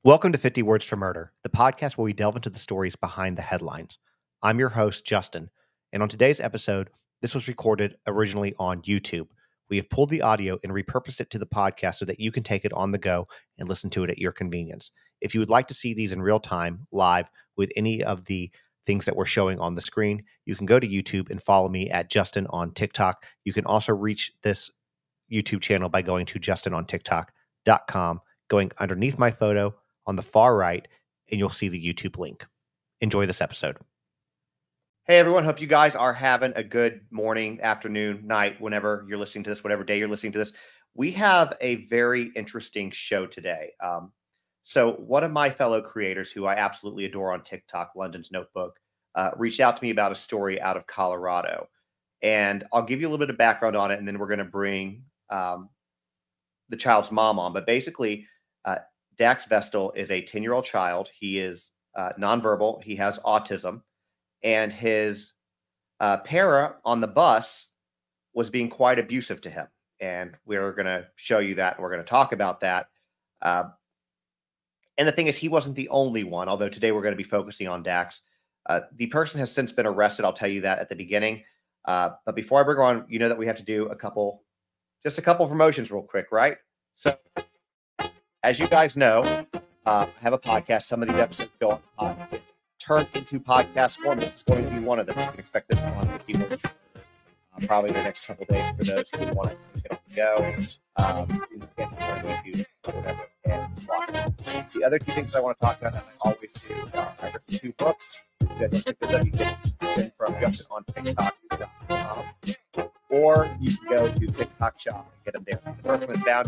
Welcome to 50 Words for Murder, the podcast where we delve into the stories behind the headlines. I'm your host, Justin, and on today's episode, this was recorded originally on YouTube. We have pulled the audio and repurposed it to the podcast so that you can take it on the go and listen to it at your convenience. If you would like to see these in real time, live, with any of the things that we're showing on the screen, you can go to YouTube and follow me at Justin on TikTok. You can also reach this YouTube channel by going to justinontiktok.com, going underneath my photo on the far right, and you'll see the YouTube link. Enjoy this episode. Hey, everyone. Hope you guys are having a good morning, afternoon, night, whenever you're listening to this, whatever day you're listening to this. We have a very interesting show today. So one of my fellow creators who I absolutely adore on TikTok, London's Notebook, reached out to me about a story out of Colorado. And I'll give you a little bit of background on it, and then we're going to bring the child's mom on. But basically, Dax Vestal is a 10-year-old child. He is nonverbal. He has autism. And his para on the bus was being quite abusive to him. And we're going to show you that. And we're going to talk about that. And the thing is, he wasn't the only one, although today we're going to be focusing on Dax. The person has since been arrested. I'll tell you that at the beginning. But before I bring on, you know that we have to do just a couple promotions real quick, right? So as you guys know, I have a podcast. Some of these episodes go on turn into podcast form. This is going to be one of them. You can expect this on 50 Words probably the next couple days for those who want to get on the go. You can get on YouTube or whatever and watch it. The other two things I want to talk about, and I always do, I've written 2 books. You guys pick those up. You can get them from JustinOnTikTok.com, or you can go to TikTok Shop and get them there. The first one is down.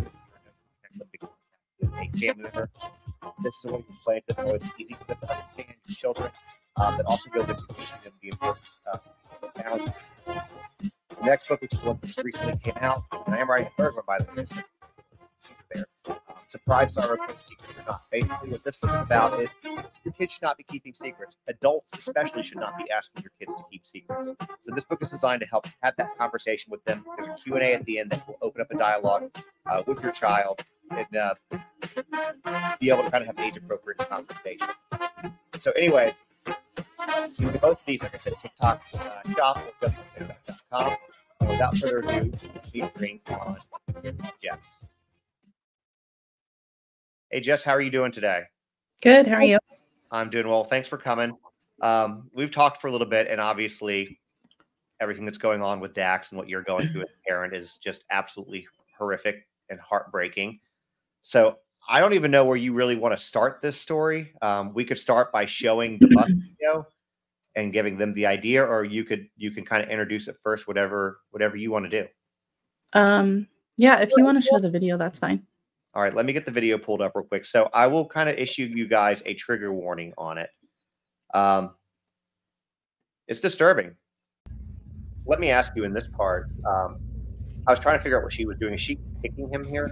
A family member. This is what you can play to know it's easy for them to understand your children, but also goes into teaching them the importance of values. The next book, which is one that recently came out, and I am writing a third one, by the way, so there. Surprise, Sorrow, Keep Secrets or Not. Basically, what this book is about is your kids should not be keeping secrets. Adults especially should not be asking your kids to keep secrets. So this book is designed to help have that conversation with them. There's a Q&A at the end that will open up a dialogue with your child and be able to kind of have age-appropriate conversation. So anyway, you can get both of these, like I said, at TikTok Shop or JustinOnTikTok.com. And without further ado, please bring on Jess. Hey, Jess, how are you doing today? Good. How are you? I'm doing well. Thanks for coming. We've talked for a little bit, and obviously everything that's going on with Dax and what you're going through as a parent is just absolutely horrific and heartbreaking. So I don't even know where you really want to start this story. We could start by showing the bus video and giving them the idea, or you can kind of introduce it first, whatever you want to do. Yeah, if you want to show the video, that's fine. All right, let me get the video pulled up real quick. So I will kind of issue you guys a trigger warning on it. It's disturbing. Let me ask you in this part. I was trying to figure out what she was doing. Is she kicking him here?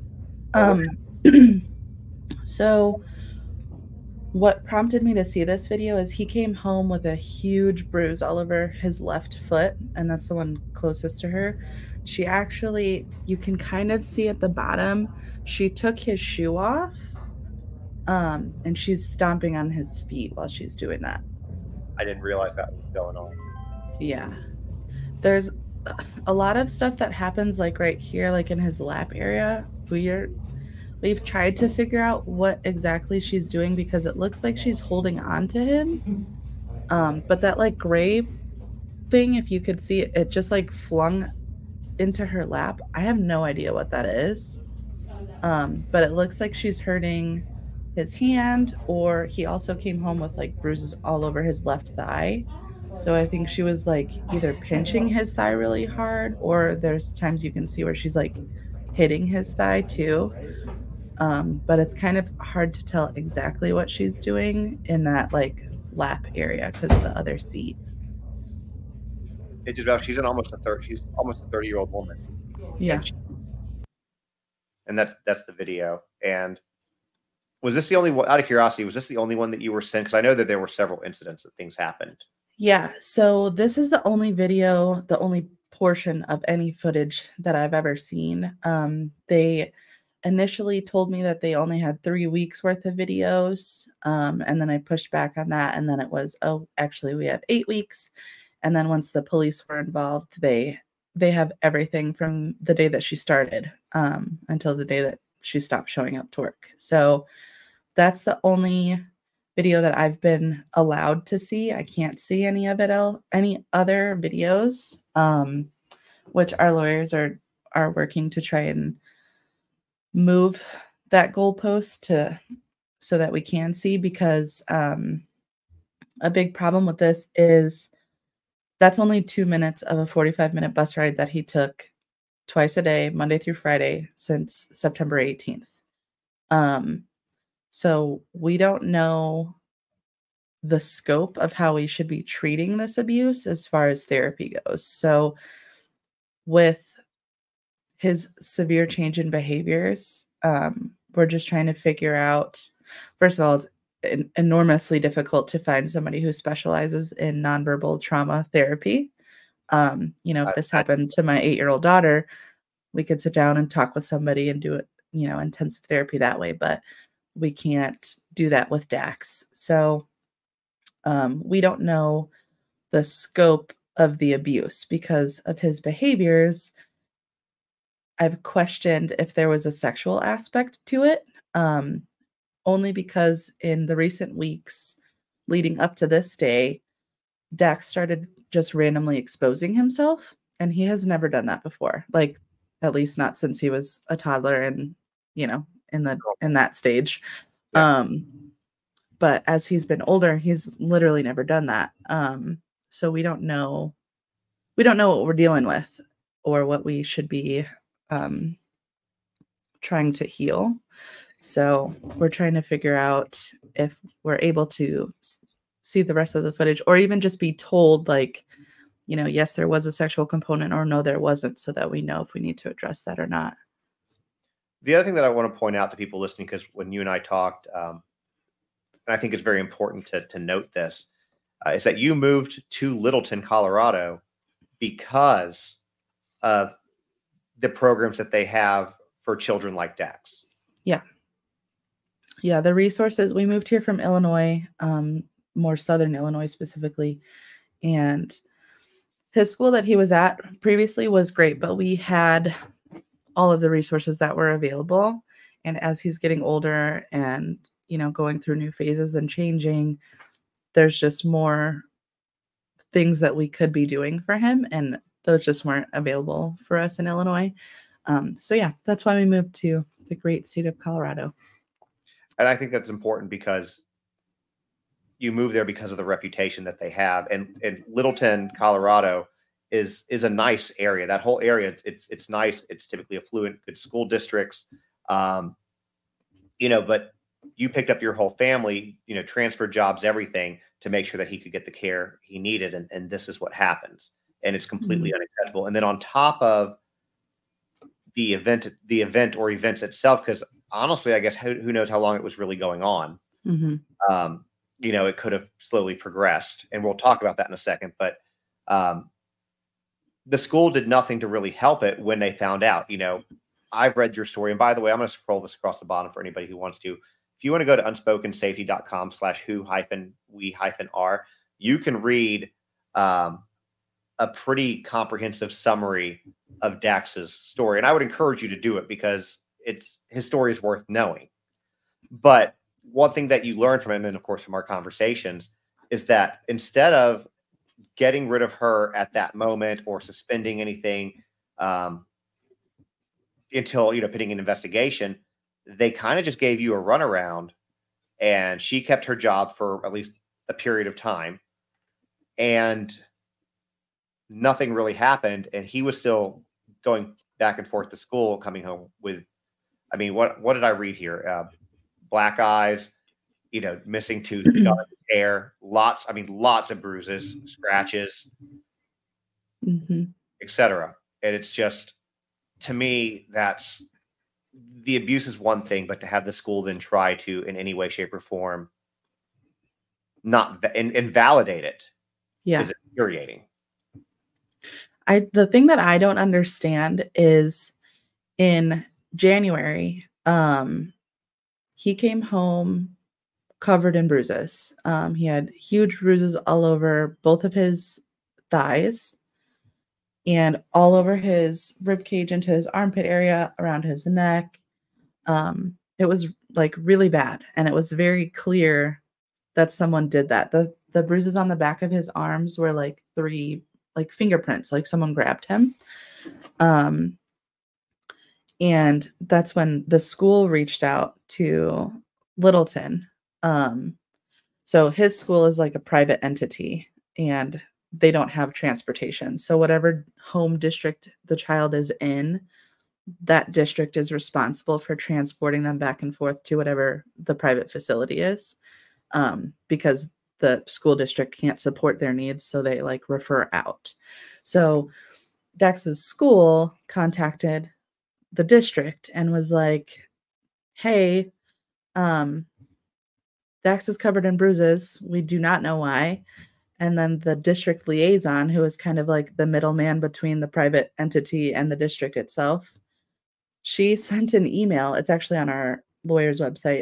So what prompted me to see this video is he came home with a huge bruise all over his left foot, and that's the one closest to her. She actually, you can kind of see at the bottom, she took his shoe off, and she's stomping on his feet while she's doing that. I didn't realize that was going on. Yeah. There's a lot of stuff that happens like right here, like in his lap area. We've tried to figure out what exactly she's doing because it looks like she's holding on to him. But that like gray thing, if you could see it, it just like flung into her lap. I have no idea what that is. But it looks like she's hurting his hand, or he also came home with like bruises all over his left thigh. So I think she was like either pinching his thigh really hard, or there's times you can see where she's like hitting his thigh too. But it's kind of hard to tell exactly what she's doing in that like lap area because of the other seat. It's just about she's almost a 30-year-old woman. Yeah. And that's the video. And was this the only one, out of curiosity, was this the only one that you were sent? Because I know that there were several incidents that things happened. Yeah. So this is the only video, the only portion of any footage that I've ever seen. They initially told me that they only had 3 weeks worth of videos, and then I pushed back on that, and then it was, "Oh, actually, we have 8 weeks." And then once the police were involved, they have everything from the day that she started, until the day that she stopped showing up to work. So that's the only video that I've been allowed to see. I can't see any of it any other videos, which our lawyers are working to try and move that goalpost so that we can see, because a big problem with this is that's only 2 minutes of a 45-minute bus ride that he took twice a day, Monday through Friday, since September 18th. So we don't know the scope of how we should be treating this abuse as far as therapy goes. So with his severe change in behaviors, we're just trying to figure out, first of all, it's enormously difficult to find somebody who specializes in nonverbal trauma therapy. If this happened to my 8-year-old daughter, we could sit down and talk with somebody and do it, intensive therapy that way, but we can't do that with Dax. So we don't know the scope of the abuse because of his behaviors. I've questioned if there was a sexual aspect to it, only because in the recent weeks leading up to this day, Dax started just randomly exposing himself, and he has never done that before. Like, at least not since he was a toddler and, in that stage. Yeah. But as he's been older, he's literally never done that. So we don't know what we're dealing with or what we should be trying to heal. So we're trying to figure out if we're able to see the rest of the footage, or even just be told, like, yes, there was a sexual component, or no, there wasn't, so that we know if we need to address that or not. The other thing that I want to point out to people listening, because when you and I talked, and I think it's very important to note this, is that you moved to Littleton, Colorado, because of the programs that they have for children like Dax. Yeah, the resources. We moved here from Illinois, more southern Illinois specifically, and his school that he was at previously was great, but we had all of the resources that were available. And as he's getting older and, going through new phases and changing, there's just more things that we could be doing for him, and those just weren't available for us in Illinois. So yeah, that's why we moved to the great state of Colorado. And I think that's important because you move there because of the reputation that they have. And Littleton, Colorado is a nice area. That whole area, it's nice. It's typically affluent, good school districts. But you picked up your whole family, transferred jobs, everything, to make sure that he could get the care he needed. And this is what happens. And it's completely unacceptable. And then on top of the event or events itself, because honestly, I guess who knows how long it was really going on. It could have slowly progressed, and we'll talk about that in a second. But the school did nothing to really help it when they found out. I've read your story, and by the way, I'm going to scroll this across the bottom for anybody who wants to. If you want to go to unspokensafety.com/who-we-r, you can read a pretty comprehensive summary of Dax's story. And I would encourage you to do it because his story is worth knowing. But one thing that you learn from it, and then of course from our conversations, is that instead of getting rid of her at that moment or suspending anything until, pending an investigation, they kind of just gave you a runaround, and she kept her job for at least a period of time, and nothing really happened. And he was still going back and forth to school, coming home with, what did I read here? Black eyes, missing tooth, hair, lots of bruises, scratches, etc. And it's just, to me, that's, the abuse is one thing, but to have the school then try to, in any way, shape, or form, not invalidate it, is infuriating. The thing that I don't understand is, in January He came home covered in bruises. He had huge bruises all over both of his thighs and all over his rib cage into his armpit area, around his neck. It was like really bad, and it was very clear that someone did that. The bruises on the back of his arms were like 3 like fingerprints, like someone grabbed him. And that's when the school reached out to Littleton. So his school is like a private entity, and they don't have transportation. So whatever home district the child is in, that district is responsible for transporting them back and forth to whatever the private facility is, because the school district can't support their needs, so they like refer out. So Dax's school contacted the district and was like, hey, Dax is covered in bruises. We do not know why. And then the district liaison, who is kind of like the middleman between the private entity and the district itself, she sent an email. It's actually on our lawyer's website,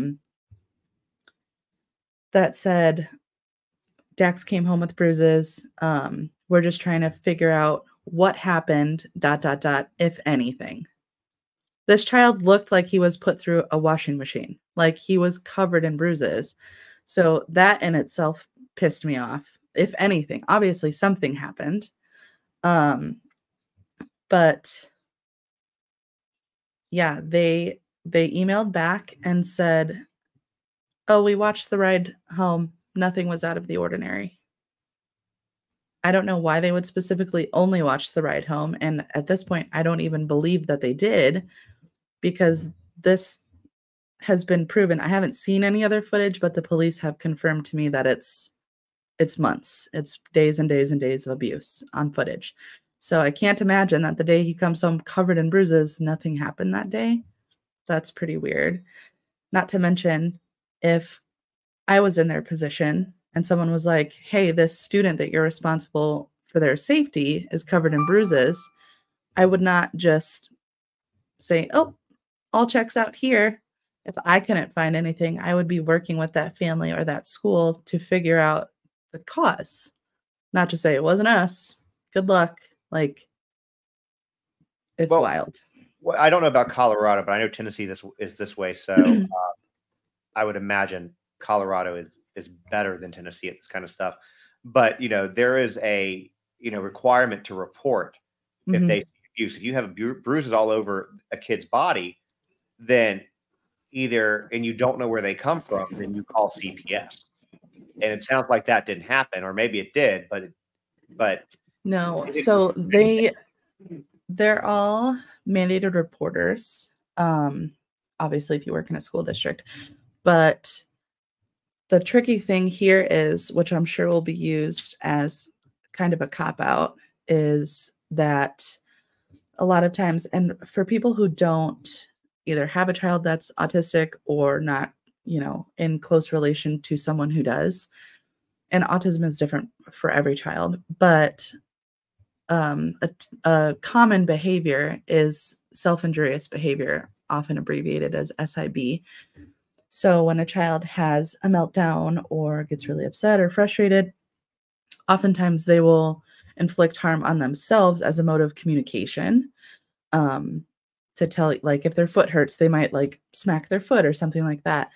that said, Dax came home with bruises. We're just trying to figure out what happened, ... if anything. This child looked like he was put through a washing machine. Like he was covered in bruises. So that in itself pissed me off. If anything, obviously something happened. But yeah, they emailed back and said, oh, we watched the ride home. Nothing was out of the ordinary. I don't know why they would specifically only watch the ride home. And at this point, I don't even believe that they did, because this has been proven. I haven't seen any other footage, but the police have confirmed to me that it's months. It's days and days and days of abuse on footage. So I can't imagine that the day he comes home covered in bruises, nothing happened that day. That's pretty weird. Not to mention, if I was in their position and someone was like, hey, this student that you're responsible for their safety is covered in bruises, I would not just say, oh, all checks out here. If I couldn't find anything, I would be working with that family or that school to figure out the cause. Not just say it wasn't us. Good luck. Like, it's wild. Well, I don't know about Colorado, but I know Tennessee is this way. So I would imagine Colorado is better than Tennessee at this kind of stuff. But there is a requirement to report if they see abuse. If you have bruises all over a kid's body, then and you don't know where they come from, then you call CPS. And it sounds like that didn't happen, or maybe it did, but no. So they're all mandated reporters. Obviously, if you work in a school district, but the tricky thing here is, which I'm sure will be used as kind of a cop-out, is that a lot of times, and for people who don't either have a child that's autistic or not, in close relation to someone who does, and autism is different for every child, but a common behavior is self-injurious behavior, often abbreviated as SIB. So when a child has a meltdown or gets really upset or frustrated, oftentimes they will inflict harm on themselves as a mode of communication. To tell, like, if their foot hurts, they might like smack their foot or something like that.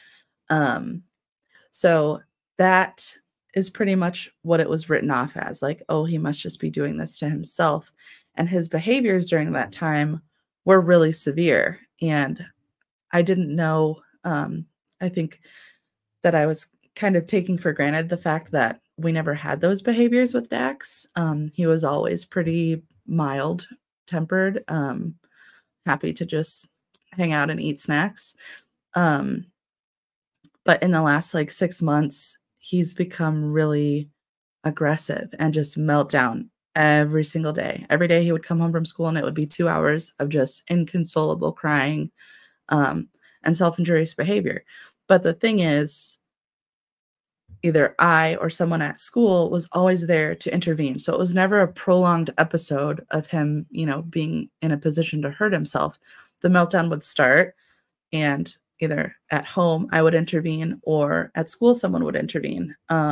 So that is pretty much what it was written off as, like, oh, he must just be doing this to himself. And his behaviors during that time were really severe. And I didn't know, I think that I was kind of taking for granted the fact that we never had those behaviors with Dax. He was always pretty mild tempered, happy to just hang out and eat snacks. But in the last 6 months, he's become really aggressive and just meltdown every single day. Every day he would come home from school and it would be 2 hours of just inconsolable crying, and self-injurious behavior. But the thing is, either I or someone at school was always there to intervene. So it was never a prolonged episode of him, being in a position to hurt himself. The meltdown would start. and either at home I would intervene or at school someone would intervene.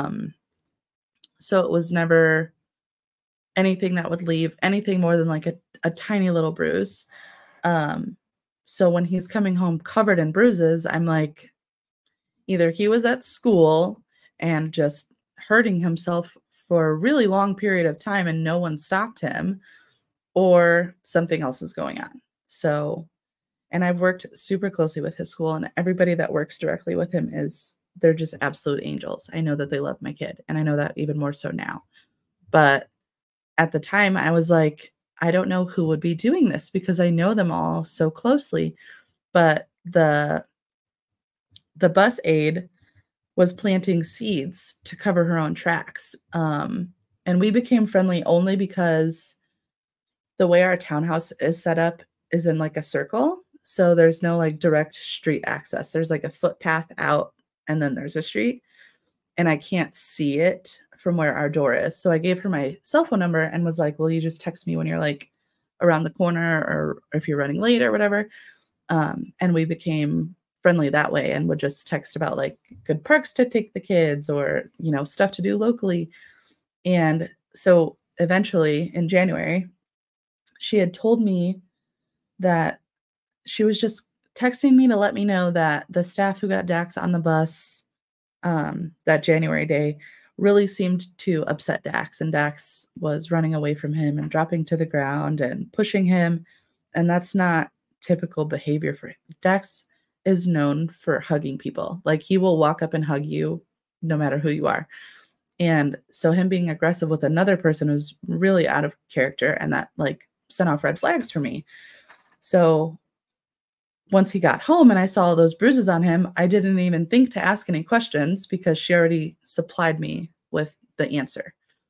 So it was never anything that would leave anything more than like a tiny little bruise. Um, so when he's coming home covered in bruises, I'm like, either he was at school and just hurting himself for a really long period of time and no one stopped him, or something else is going on. So, and I've worked super closely with his school, and everybody that works directly with him they're just absolute angels. I know that they love my kid, and I know that even more so now. But at the time, I was like, I don't know who would be doing this because I know them all so closely. But the bus aide was planting seeds to cover her own tracks. And we became friendly only because the way our townhouse is set up is in like a circle. So there's no like direct street access. There's like a footpath out and then there's a street. And I can't see it from where our door is. So I gave her my cell phone number and was like, will you just text me when you're like around the corner or if you're running late or whatever? And we became friendly that way and would just text about like good parks to take the kids or, you know, stuff to do locally. And so eventually in January, she had told me that she was just texting me to let me know that the staff who got Dax on the bus that January day really seemed to upset Dax, and Dax was running away from him and dropping to the ground and pushing him. And that's not typical behavior for him. Dax is known for hugging people. Like he will walk up and hug you no matter who you are. And so him being aggressive with another person was really out of character, and that like sent off red flags for me. So once he got home and I saw all those bruises on him, I didn't even think to ask any questions because she already supplied me with the answer.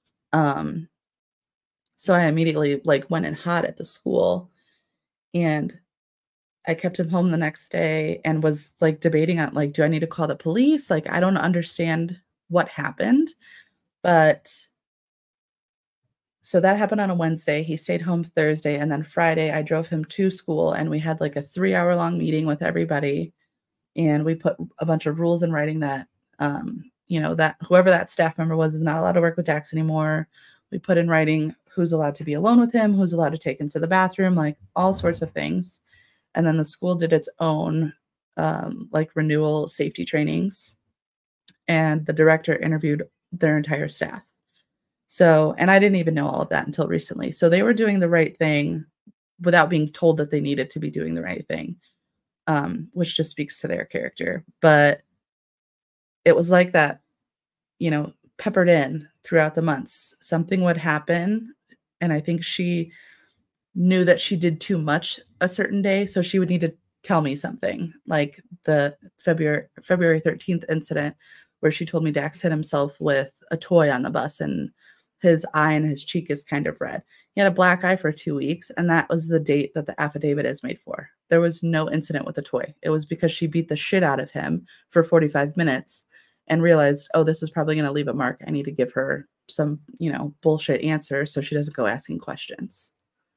So I immediately like went in hot at the school, and I kept him home the next day and was like debating on like, do I need to call the police? Like, I don't understand what happened. But so that happened on a Wednesday. He stayed home Thursday. And then Friday, I drove him to school and we had like a 3-hour long meeting with everybody. And we put a bunch of rules in writing that, you know, that whoever that staff member was is not allowed to work with Dax anymore. We put in writing who's allowed to be alone with him, who's allowed to take him to the bathroom, like all sorts of things. And then the school did its own like renewal safety trainings. And the director interviewed their entire staff. So, and I didn't even know all of that until recently. So they were doing the right thing without being told that they needed to be doing the right thing, which just speaks to their character. But it was like that, you know, peppered in throughout the months. Something would happen. And I think she knew that she did too much a certain day. So she would need to tell me something, like the February 13th incident where she told me Dax hit himself with a toy on the bus and his eye and his cheek is kind of red. He had a black eye for 2 weeks, and that was the date that the affidavit is made for. There was no incident with the toy. It was because she beat the shit out of him for 45 minutes and realized, oh, this is probably going to leave a mark. I need to give her some, you know, bullshit answer so she doesn't go asking questions.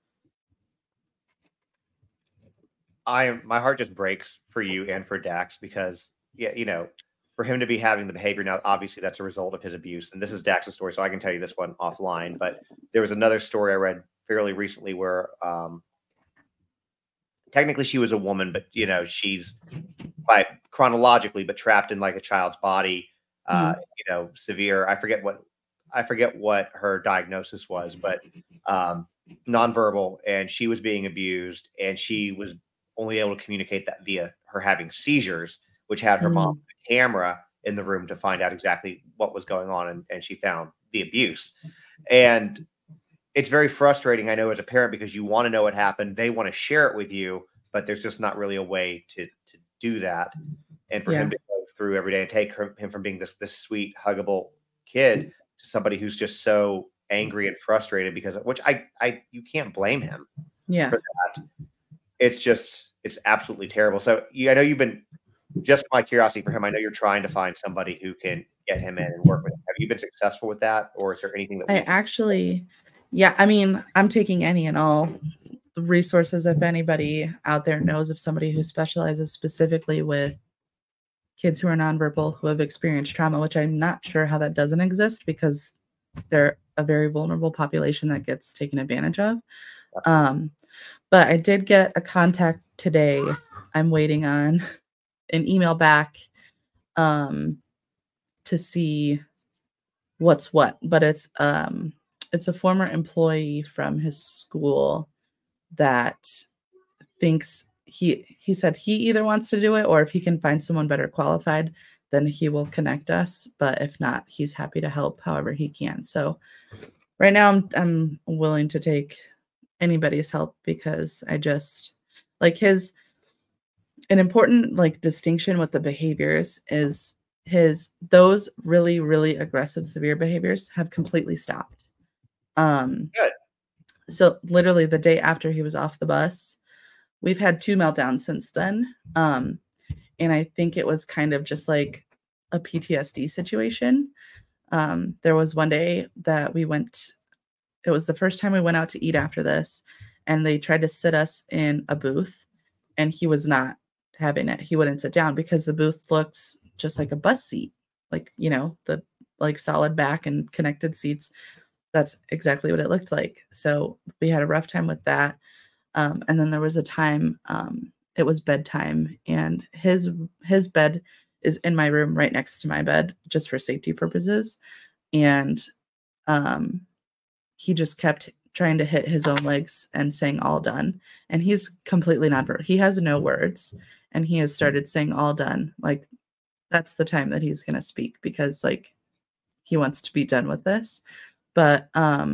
My heart just breaks for you and for Dax because, yeah, you know, for him to be having the behavior now, obviously that's a result of his abuse. And this is Dax's story, so I can tell you this one offline. But there was another story I read fairly recently where technically she was a woman, but, you know, she's by chronologically, but trapped in like a child's body, you know, severe. I forget what her diagnosis was, but nonverbal, and she was being abused, and she was only able to communicate that via her having seizures, which had her mom camera in the room to find out exactly what was going on, and she found the abuse. And it's very frustrating, I know, as a parent, because you want to know what happened, they want to share it with you, but there's just not really a way to do that. And for him to go through every day and take him from being this sweet, huggable kid to somebody who's just so angry and frustrated because of which you can't blame him for that. It's absolutely terrible. So I know you've been, just my curiosity for him, I know you're trying to find somebody who can get him in and work with him. Have you been successful with that, or is there anything that I mean, I'm taking any and all resources, if anybody out there knows of somebody who specializes specifically with kids who are nonverbal who have experienced trauma, which I'm not sure how that doesn't exist because they're a very vulnerable population that gets taken advantage of. But I did get a contact today. I'm waiting on an email back to see what's what, but it's a former employee from his school that thinks he said he either wants to do it, or if he can find someone better qualified, then he will connect us. But if not, he's happy to help however he can. So right now I'm willing to take anybody's help because I just like an important like distinction with the behaviors is those really, really aggressive, severe behaviors have completely stopped. Good. So literally the day after he was off the bus, we've had 2 meltdowns since then. And I think it was kind of just like a PTSD situation. There was one day that it was the first time we went out to eat after this, and they tried to sit us in a booth, and he was not having it. He wouldn't sit down because the booth looked just like a bus seat, like, the like solid back and connected seats. That's exactly what it looked like. So we had a rough time with that. And then there was a time, it was bedtime, and his bed is in my room right next to my bed just for safety purposes. And he just kept trying to hit his own legs and saying all done. And he's completely nonverbal. He has no words, and he has started saying all done. Like that's the time that he's going to speak because like he wants to be done with this. But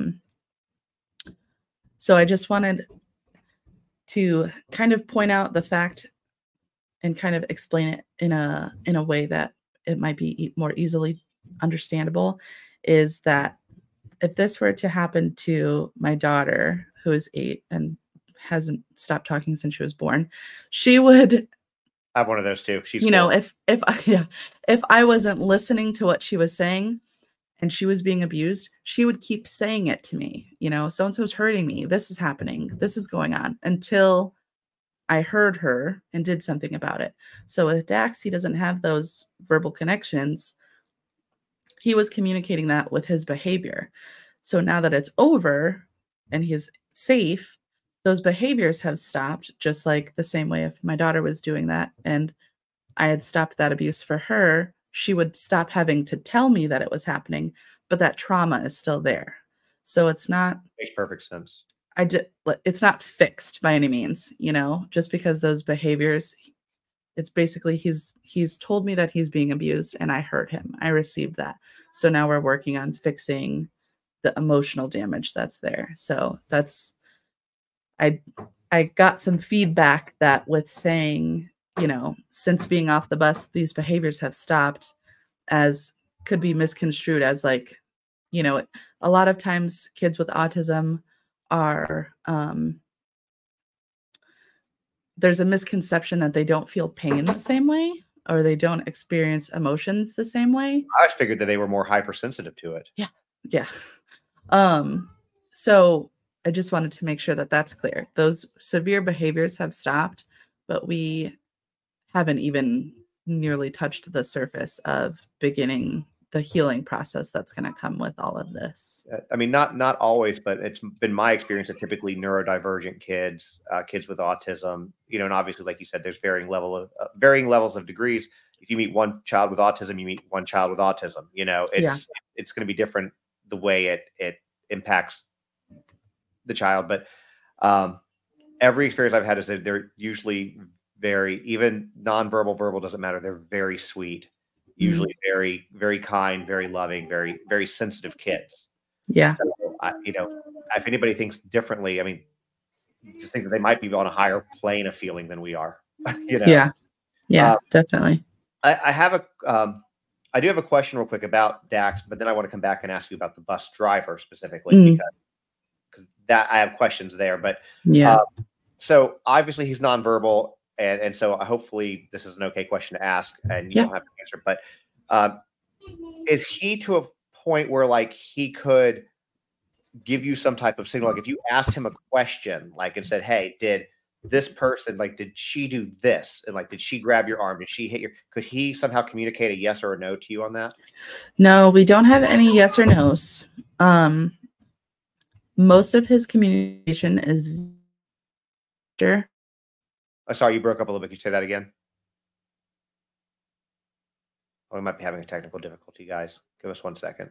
so I just wanted to kind of point out the fact and kind of explain it in a way that it might be more easily understandable, is that if this were to happen to my daughter, who is 8 and hasn't stopped talking since she was born, she would I have one of those too. She's if I wasn't listening to what she was saying and she was being abused, she would keep saying it to me, so-and-so's hurting me, this is happening, this is going on, until I heard her and did something about it. So with Dax, he doesn't have those verbal connections. He was communicating that with his behavior. So now that it's over and he's safe, those behaviors have stopped, just like the same way if my daughter was doing that and I had stopped that abuse for her, she would stop having to tell me that it was happening, but that trauma is still there. So it's not... Makes perfect sense. It's not fixed by any means, just because those behaviors, it's basically he's told me that he's being abused and I heard him. I received that. So now we're working on fixing the emotional damage that's there. So that's... I got some feedback that with saying, since being off the bus, these behaviors have stopped, as could be misconstrued as like, a lot of times kids with autism are, there's a misconception that they don't feel pain the same way, or they don't experience emotions the same way. I figured that they were more hypersensitive to it. Yeah. So I just wanted to make sure that that's clear. Those severe behaviors have stopped, but we haven't even nearly touched the surface of beginning the healing process that's going to come with all of this. I mean, not always, but it's been my experience that typically neurodivergent kids, kids with autism, and obviously, like you said, there's varying levels of degrees. If you meet one child with autism, you meet one child with autism. It's going to be different the way it impacts the child. But every experience I've had is that they're usually even nonverbal, verbal doesn't matter. They're very sweet. Usually very, very kind, very loving, very, very sensitive kids. Yeah. So, if anybody thinks differently, I mean, just think that they might be on a higher plane of feeling than we are. Yeah. Definitely. I do have a question real quick about Dax, but then I want to come back and ask you about the bus driver specifically because that I have questions there. But so obviously he's nonverbal. And so hopefully this is an okay question to ask and you don't have to answer, but is he to a point where like he could give you some type of signal? Like if you asked him a question, like and said, "Hey, did this person did she do this?" And like, did she grab your arm? Did she hit your? Could he somehow communicate a yes or a no to you on that? No, we don't have any yes or no's. Most of his communication is. Sorry, you broke up a little bit. Can you say that again? Oh, we might be having a technical difficulty, guys. Give us 1 second.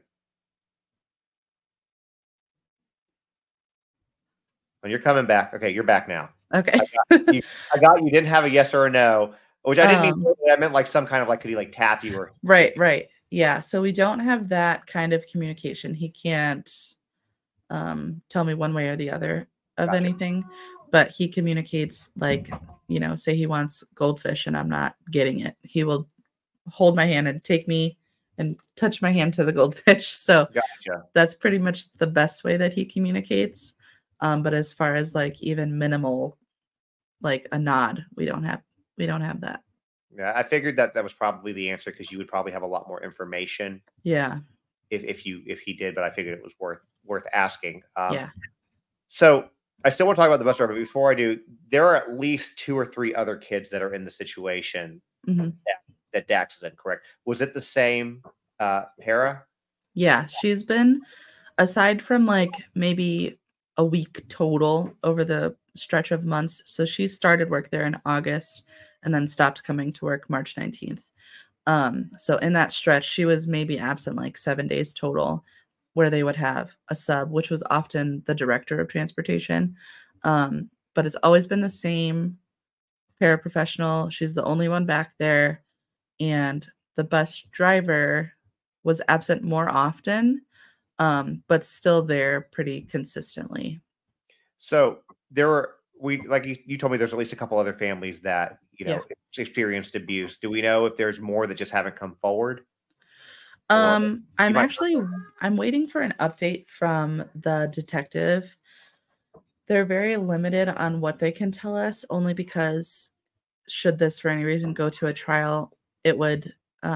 When you're coming back, okay, you're back now. Okay. I got you didn't have a yes or a no, which I didn't mean. I meant like some kind of like, could he like tap you or? Right. Yeah. So we don't have that kind of communication. He can't tell me one way or the other of anything, but he communicates like, say he wants goldfish and I'm not getting it. He will hold my hand and take me and touch my hand to the goldfish. So that's pretty much the best way that he communicates. But as far as like even minimal, like a nod, we don't have that. Yeah, I figured that was probably the answer because you would probably have a lot more information. Yeah. If he did, but I figured it was worth asking. Yeah. So I still want to talk about the bus driver, but before I do, there are at least 2 or 3 other kids that are in the situation that Dax is in, correct? Was it the same Hera? Yeah, she's been, aside from like maybe a week total over the stretch of months. So she started work there in August and then stopped coming to work March 19th. So in that stretch, she was maybe absent like 7 days total, where they would have a sub, which was often the director of transportation. But it's always been the same paraprofessional. She's the only one back there. And the bus driver was absent more often, but still there pretty consistently. So there were, like you told me, there's at least a couple other families that, experienced abuse. Do we know if there's more that just haven't come forward? I'm waiting for an update from the detective. They're very limited on what they can tell us, only because should this for any reason go to a trial, it would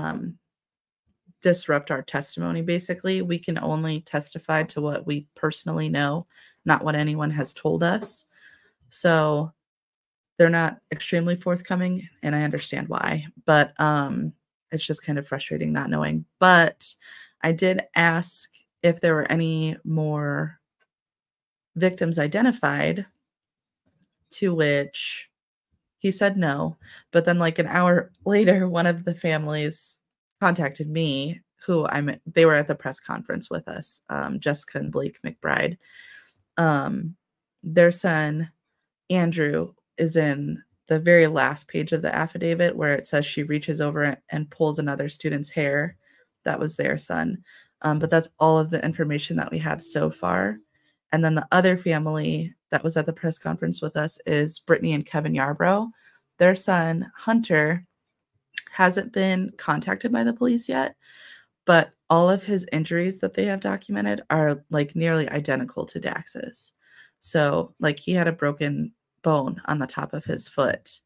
disrupt our testimony. Basically, we can only testify to what we personally know, not what anyone has told us. So they're not extremely forthcoming, and I understand why, but it's just kind of frustrating not knowing. But I did ask if there were any more victims identified, to which he said no. But then like an hour later, one of the families contacted me, they were at the press conference with us, Jessica and Blake McBride. Their son, Andrew, is in the very last page of the affidavit where it says she reaches over and pulls another student's hair. That was their son. But that's all of the information that we have so far. And then the other family that was at the press conference with us is Brittany and Kevin Yarbrough. Their son, Hunter, hasn't been contacted by the police yet, but all of his injuries that they have documented are like nearly identical to Dax's. So like he had a broken bone on the top of his foot,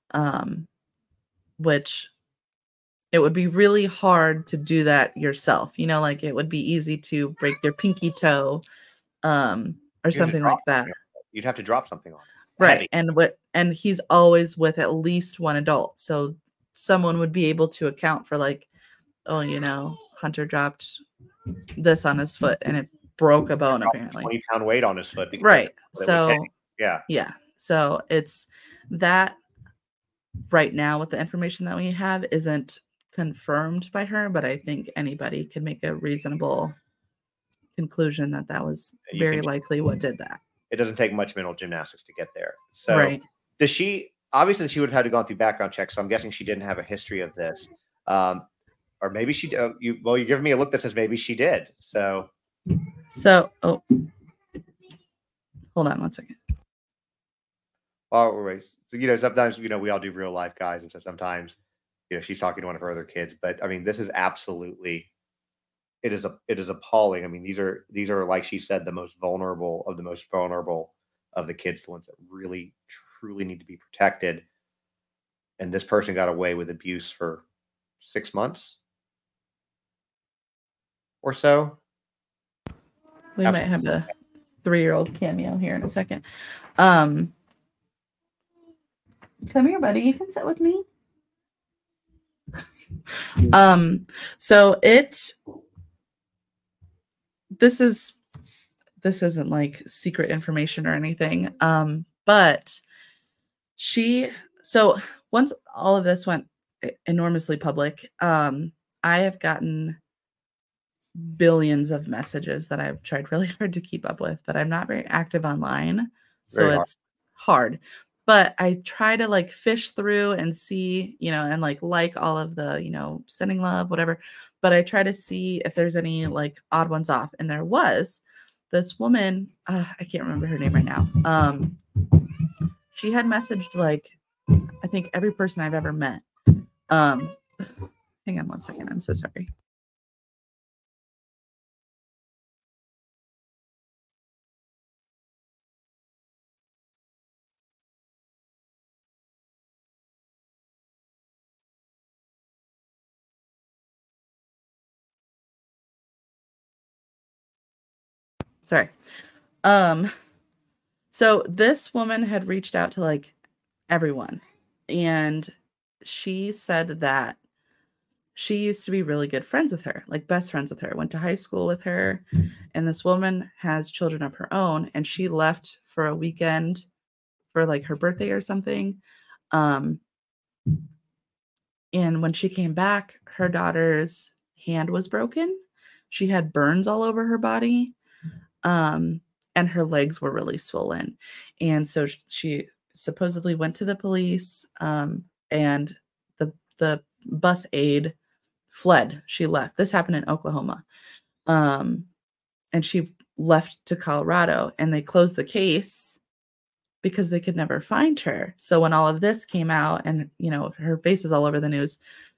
which it would be really hard to do that yourself. Like it would be easy to break your pinky toe, or something like that. You'd have to drop something on it. Right. And he's always with at least one adult. So someone would be able to account for like, oh, Hunter dropped this on his foot and it broke a bone, apparently. 20-pound weight on his foot. Right. So yeah. So it's that right now with the information that we have isn't confirmed by her, but I think anybody could make a reasonable conclusion that was very likely what did that. It doesn't take much mental gymnastics to get there. So does she, obviously she would have had to go through background checks. So I'm guessing she didn't have a history of this. Or maybe she, you're giving me a look that says maybe she did. So, hold on 1 second. So, sometimes, we all do real life, guys. And so sometimes, she's talking to one of her other kids, but I mean, this is absolutely, it is appalling. I mean, these are, like she said, the most vulnerable of the kids, the ones that really, truly need to be protected. And this person got away with abuse for 6 months or so. We might have a 3-year-old cameo here in a second. Come here, buddy. You can sit with me. So this isn't like secret information or anything. But so once all of this went enormously public, I have gotten billions of messages that I've tried really hard to keep up with, but I'm not very active online. So it's hard. But I try to like fish through and see, and like all of the, sending love, whatever. But I try to see if there's any like odd ones off. And there was this woman, I can't remember her name right now. She had messaged like, I think every person I've ever met. Hang on one second. I'm so sorry. Sorry. So this woman had reached out to like everyone, and she said that she used to be really good friends with her, like best friends with her, went to high school with her. And this woman has children of her own, and she left for a weekend for like her birthday or something. And when she came back, her daughter's hand was broken. She had burns all over her body. And her legs were really swollen. And so she supposedly went to the police, and the bus aide fled. She left. This happened in Oklahoma. And she left to Colorado, and they closed the case because they could never find her. So when all of this came out and, her face is all over the news,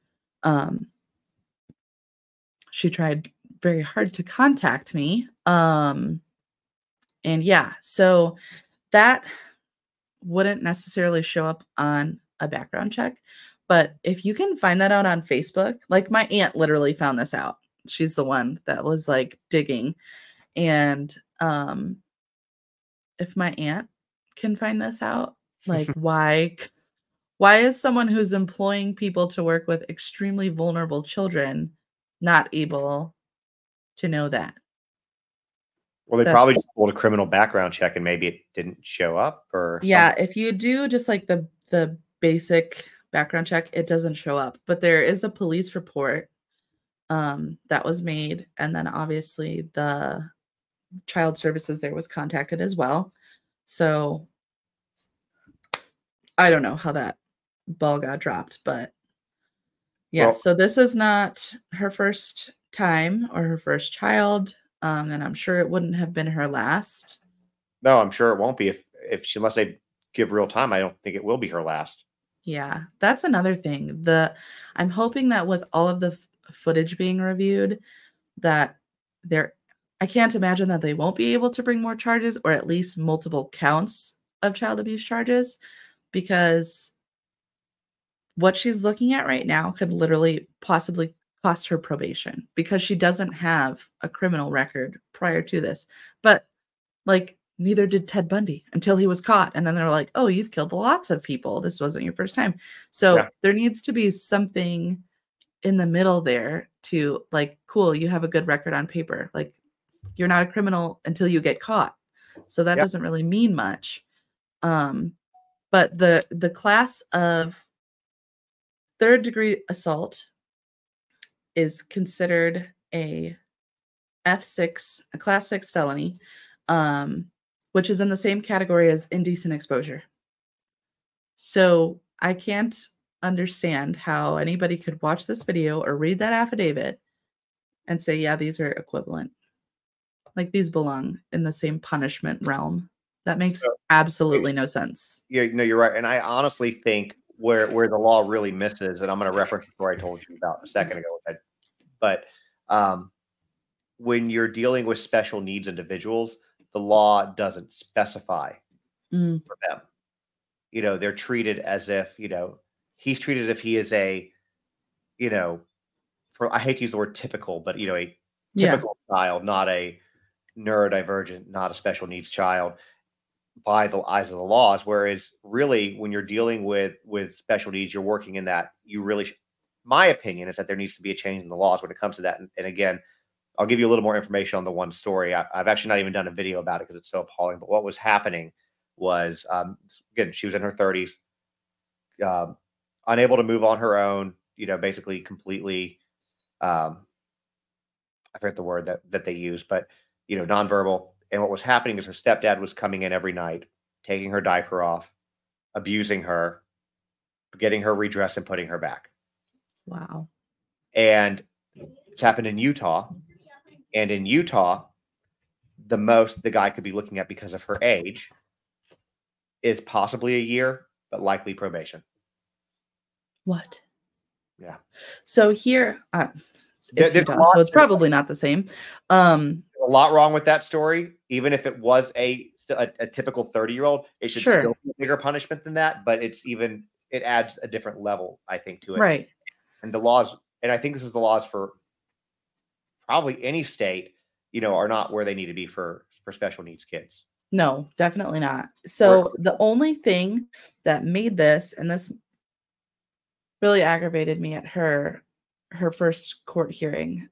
she tried very hard to contact me. And yeah, so that wouldn't necessarily show up on a background check. But if you can find that out on Facebook, like my aunt literally found this out. She's the one that was like digging. And if my aunt can find this out, like why is someone who's employing people to work with extremely vulnerable children not able to know that? Well, they probably just pulled a criminal background check and maybe it didn't show up or yeah, something. If you do just like the basic background check, it doesn't show up. But there is a police report that was made, and then obviously the child services there was contacted as well. So I don't know how that ball got dropped, but yeah, so this is not her first time or her first child. And I'm sure it wouldn't have been her last. No, I'm sure it won't be unless they give real time. I don't think it will be her last. Yeah, that's another thing. I'm hoping that with all of the footage being reviewed, that I can't imagine that they won't be able to bring more charges, or at least multiple counts of child abuse charges, because what she's looking at right now could literally possibly cost her probation, because she doesn't have a criminal record prior to this. But like neither did Ted Bundy until he was caught. And then they're like, oh, you've killed lots of people. This wasn't your first time. So there needs to be something in the middle there to like, cool, you have a good record on paper. Like you're not a criminal until you get caught. So that doesn't really mean much. But the class of third-degree assault is considered a F6, a class 6 felony, which is in the same category as indecent exposure. So I can't understand how anybody could watch this video or read that affidavit and say, yeah, these are equivalent. Like these belong in the same punishment realm. That makes absolutely no sense. You're right. And I honestly think where the law really misses, and I'm going to reference the story I told you about a second ago, but when you're dealing with special needs individuals, the law doesn't specify for them. They're treated as if, he's treated as if he is a, I hate to use the word typical, but, a typical child, not a neurodivergent, not a special needs child by the eyes of the laws. Whereas really, when you're dealing with special needs, you're working in that you really, my opinion is that there needs to be a change in the laws when it comes to that. And again, I'll give you a little more information on the one story. I've actually not even done a video about it because it's so appalling. But what was happening was, again, she was in her 30s, unable to move on her own, basically completely, I forget the word that they use, but, nonverbal. And what was happening is her stepdad was coming in every night, taking her diaper off, abusing her, getting her redressed and putting her back. Wow. And it's happened in Utah. And in Utah, the most the guy could be looking at because of her age is possibly a year, but likely probation. What? Yeah. So here, it's Utah, so it's probably not the same. A lot wrong with that story. Even if it was a typical 30-year-old, it should still be a bigger punishment than that. But it adds a different level, I think, to it. Right. And the laws, and I think this is the laws for probably any state, are not where they need to be for special needs kids. No, definitely not. So the only thing that made this, and this really aggravated me at her first court hearing,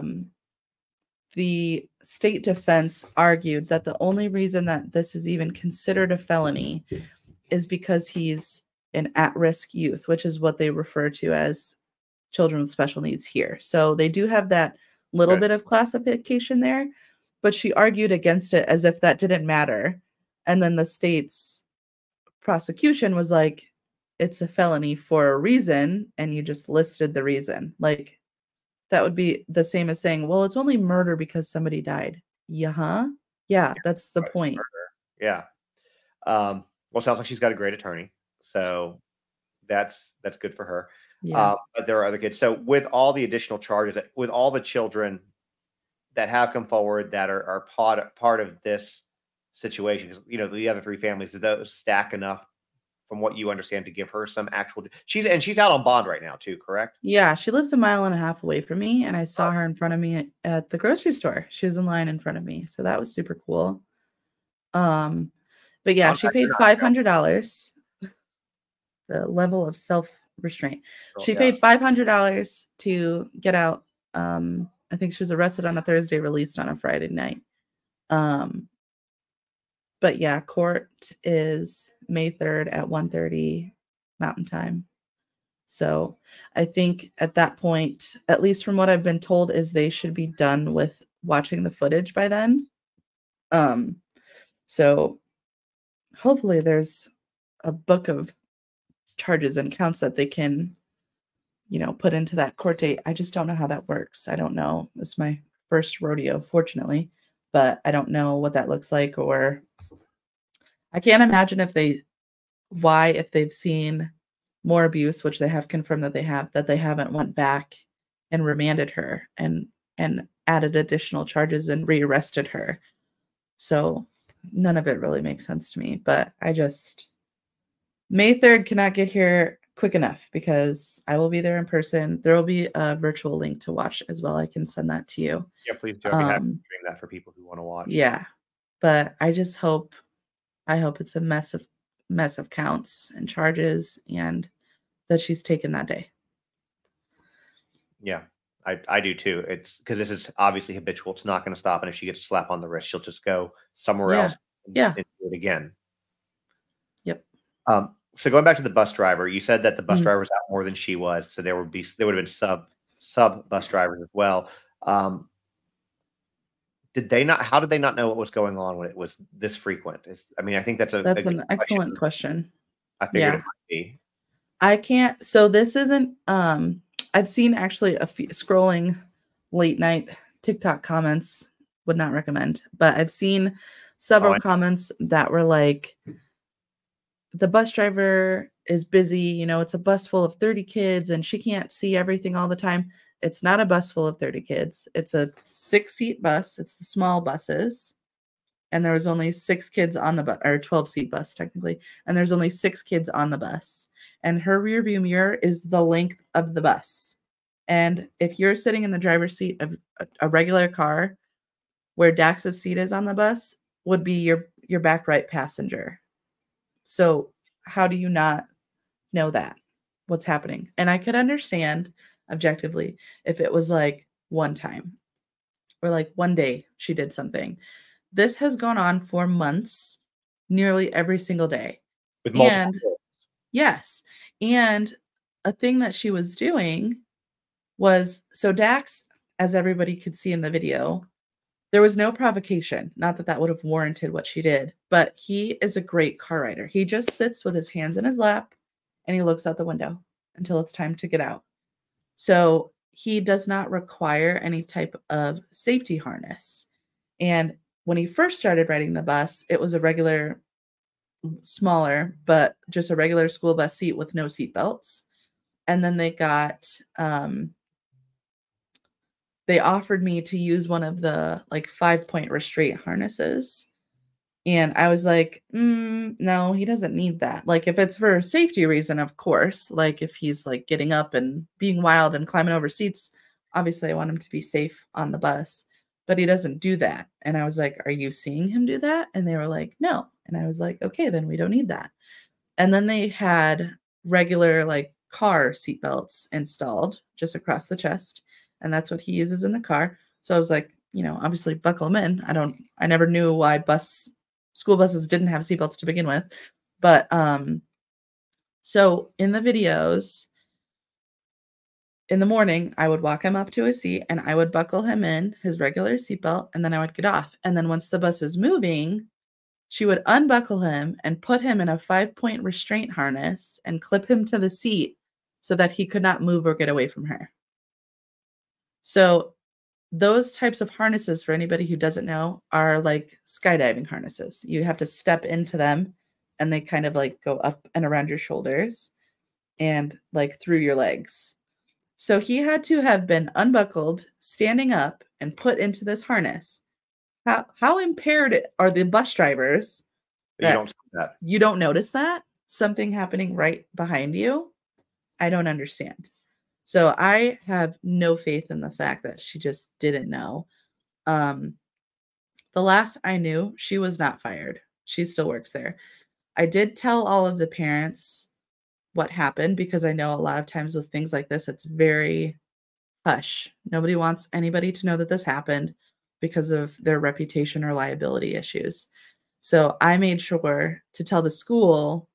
the state defense argued that the only reason that this is even considered a felony is because he's an at-risk youth, which is what they refer to as children with special needs here. So they do have that little bit of classification there, but she argued against it as if that didn't matter. And then the state's prosecution was like, it's a felony for a reason, and you just listed the reason. Like, that would be the same as saying, well, it's only murder because somebody died. Yeah, that's the point. Murder. Yeah. Well, it sounds like she's got a great attorney, so that's good for her. Yeah. But there are other kids. So with all the additional charges, with all the children that have come forward that are part of this situation, the other three families, do those stack enough from what you understand to give her some actual? She's out on bond right now too, correct? Yeah, she lives 1.5 miles away from me, and I saw her in front of me at the grocery store. She was in line in front of me, so that was super cool. But yeah, she paid $500. The level of self-restraint. She paid $500 to get out. I think she was arrested on a Thursday, released on a Friday night. But yeah, court is May 3rd at 1:30 Mountain Time. So I think at that point, at least from what I've been told, is they should be done with watching the footage by then. So hopefully there's a book of charges and counts that they can, put into that court date. I just don't know how that works. I don't know. It's my first rodeo, fortunately, but I don't know what that looks like, or I can't imagine if they've seen more abuse, which they have confirmed that they haven't went back and remanded her and added additional charges and rearrested her. So none of it really makes sense to me, but May 3rd cannot get here quick enough because I will be there in person. There will be a virtual link to watch as well. I can send that to you. Yeah, please do. I'd be happy to stream that for people who want to watch. Yeah, but I hope it's a mess of counts and charges, and that she's taken that day. Yeah, I do too. It's because this is obviously habitual. It's not going to stop, and if she gets a slap on the wrist, she'll just go somewhere else and do it again. Yep. So going back to the bus driver, you said that the bus driver was out more than she was, so there would have been sub bus drivers as well. How did they not know what was going on when it was this frequent? I think that's an excellent question. I figured it might be. I can't. So this isn't. I've seen actually a few scrolling late night TikTok comments. Would not recommend, but I've seen several comments that were like, the bus driver is busy. It's a bus full of 30 kids, and she can't see everything all the time. It's not a bus full of 30 kids. It's a 6-seat bus. It's the small buses. And there was only 6 kids on the bus, or 12-seat bus technically. And there's only 6 kids on the bus. And her rear view mirror is the length of the bus. And if you're sitting in the driver's seat of a regular car where Dax's seat is on the bus would be your back right passenger. So how do you not know that? What's happening? And I could understand objectively if it was like one time or like one day she did something. This has gone on for months, nearly every single day. With multiple And kids. yes. And a thing that she was doing was, so Dax, as everybody could see in the video, there was no provocation. Not that that would have warranted what she did, but he is a great car rider. He just sits with his hands in his lap and he looks out the window until it's time to get out. So he does not require any type of safety harness. And when he first started riding the bus, it was a regular, smaller, but just a regular school bus seat with no seat belts. And then they offered me to use one of the like 5-point restraint harnesses. And I was like, no, he doesn't need that. Like if it's for a safety reason, of course, like if he's like getting up and being wild and climbing over seats, obviously I want him to be safe on the bus, but he doesn't do that. And I was like, are you seeing him do that? And they were like, no. And I was like, okay, then we don't need that. And then they had regular like car seatbelts installed just across the chest. And that's what he uses in the car. So I was like, obviously buckle them in. I never knew why school buses didn't have seatbelts to begin with. But so in the videos, in the morning, I would walk him up to his seat and I would buckle him in his regular seatbelt and then I would get off. And then once the bus is moving, she would unbuckle him and put him in a 5-point restraint harness and clip him to the seat so that he could not move or get away from her. So those types of harnesses, for anybody who doesn't know, are like skydiving harnesses. You have to step into them and they kind of like go up and around your shoulders and like through your legs. So he had to have been unbuckled, standing up, and put into this harness. How impaired are the bus drivers that you don't notice that? Something happening right behind you? I don't understand. So I have no faith in the fact that she just didn't know. The last I knew, she was not fired. She still works there. I did tell all of the parents what happened because I know a lot of times with things like this, it's very hush. Nobody wants anybody to know that this happened because of their reputation or liability issues. So I made sure to tell the school,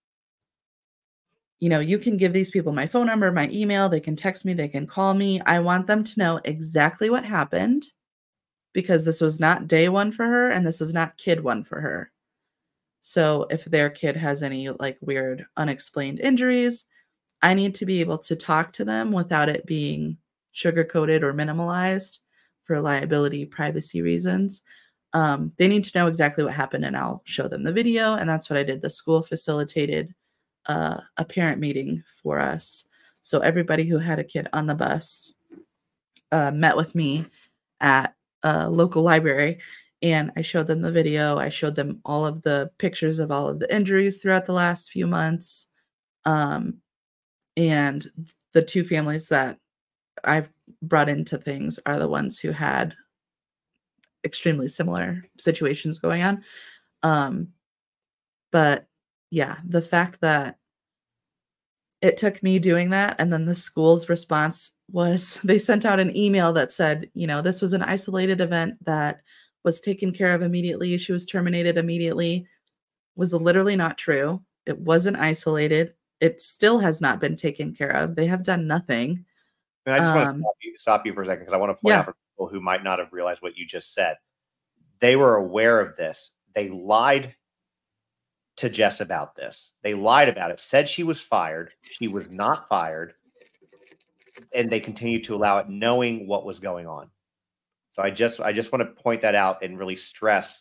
you can give these people my phone number, my email, they can text me, they can call me. I want them to know exactly what happened because this was not day one for her and this was not kid one for her. So if their kid has any like weird unexplained injuries, I need to be able to talk to them without it being sugar-coated or minimalized for liability, privacy reasons. They need to know exactly what happened and I'll show them the video. And that's what I did. The school facilitated a parent meeting for us. So everybody who had a kid on the bus met with me at a local library and I showed them the video. I showed them all of the pictures of all of the injuries throughout the last few months. And the two families that I've brought into things are the ones who had extremely similar situations going on. But yeah, the fact that it took me doing that and then the school's response was they sent out an email that said, this was an isolated event that was taken care of immediately. She was terminated immediately. Was literally not true. It wasn't isolated. It still has not been taken care of. They have done nothing. And I just want to stop you for a second because I want to point out for people who might not have realized what you just said. They were aware of this. They lied to Jess about this. They lied about it, said she was fired. She was not fired. And they continued to allow it knowing what was going on. So I just want to point that out and really stress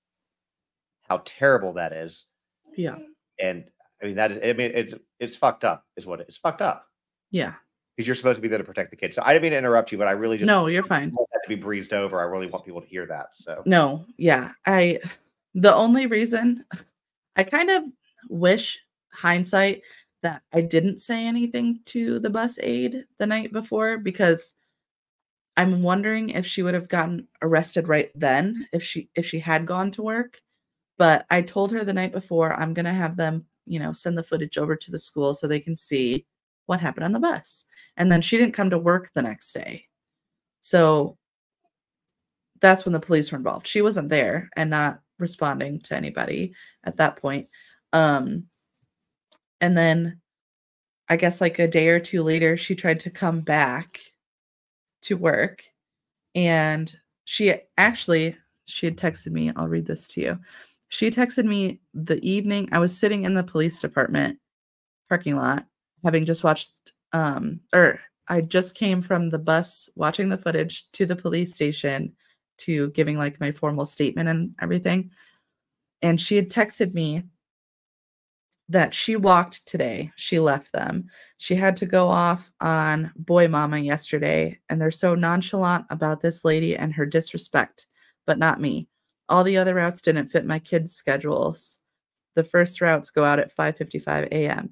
how terrible that is. Yeah. And I mean, it's fucked up is what it is. Fucked up. Yeah. Because you're supposed to be there to protect the kids. So I didn't mean to interrupt you, but I really just no, you're fine. Want that to be breezed over. I really want people to hear that. So no, yeah, the only reason I kind of wish hindsight that I didn't say anything to the bus aide the night before because I'm wondering if she would have gotten arrested right then if she had gone to work. But I told her the night before, I'm gonna have them, send the footage over to the school so they can see what happened on the bus. And then she didn't come to work the next day. So that's when the police were involved. She wasn't there and not responding to anybody at that point. And then I guess like a day or two later, she tried to come back to work, and she had texted me. I'll read this to you. She texted me the evening I was sitting in the police department parking lot, having just watched, or I just came from the bus watching the footage to the police station to giving like my formal statement and everything. And she had texted me that she walked today. She left them. She had to go off on Boy Mama yesterday, and they're so nonchalant about this lady and her disrespect, but not me. All the other routes didn't fit my kids' schedules. The first routes go out at 5:55 a.m.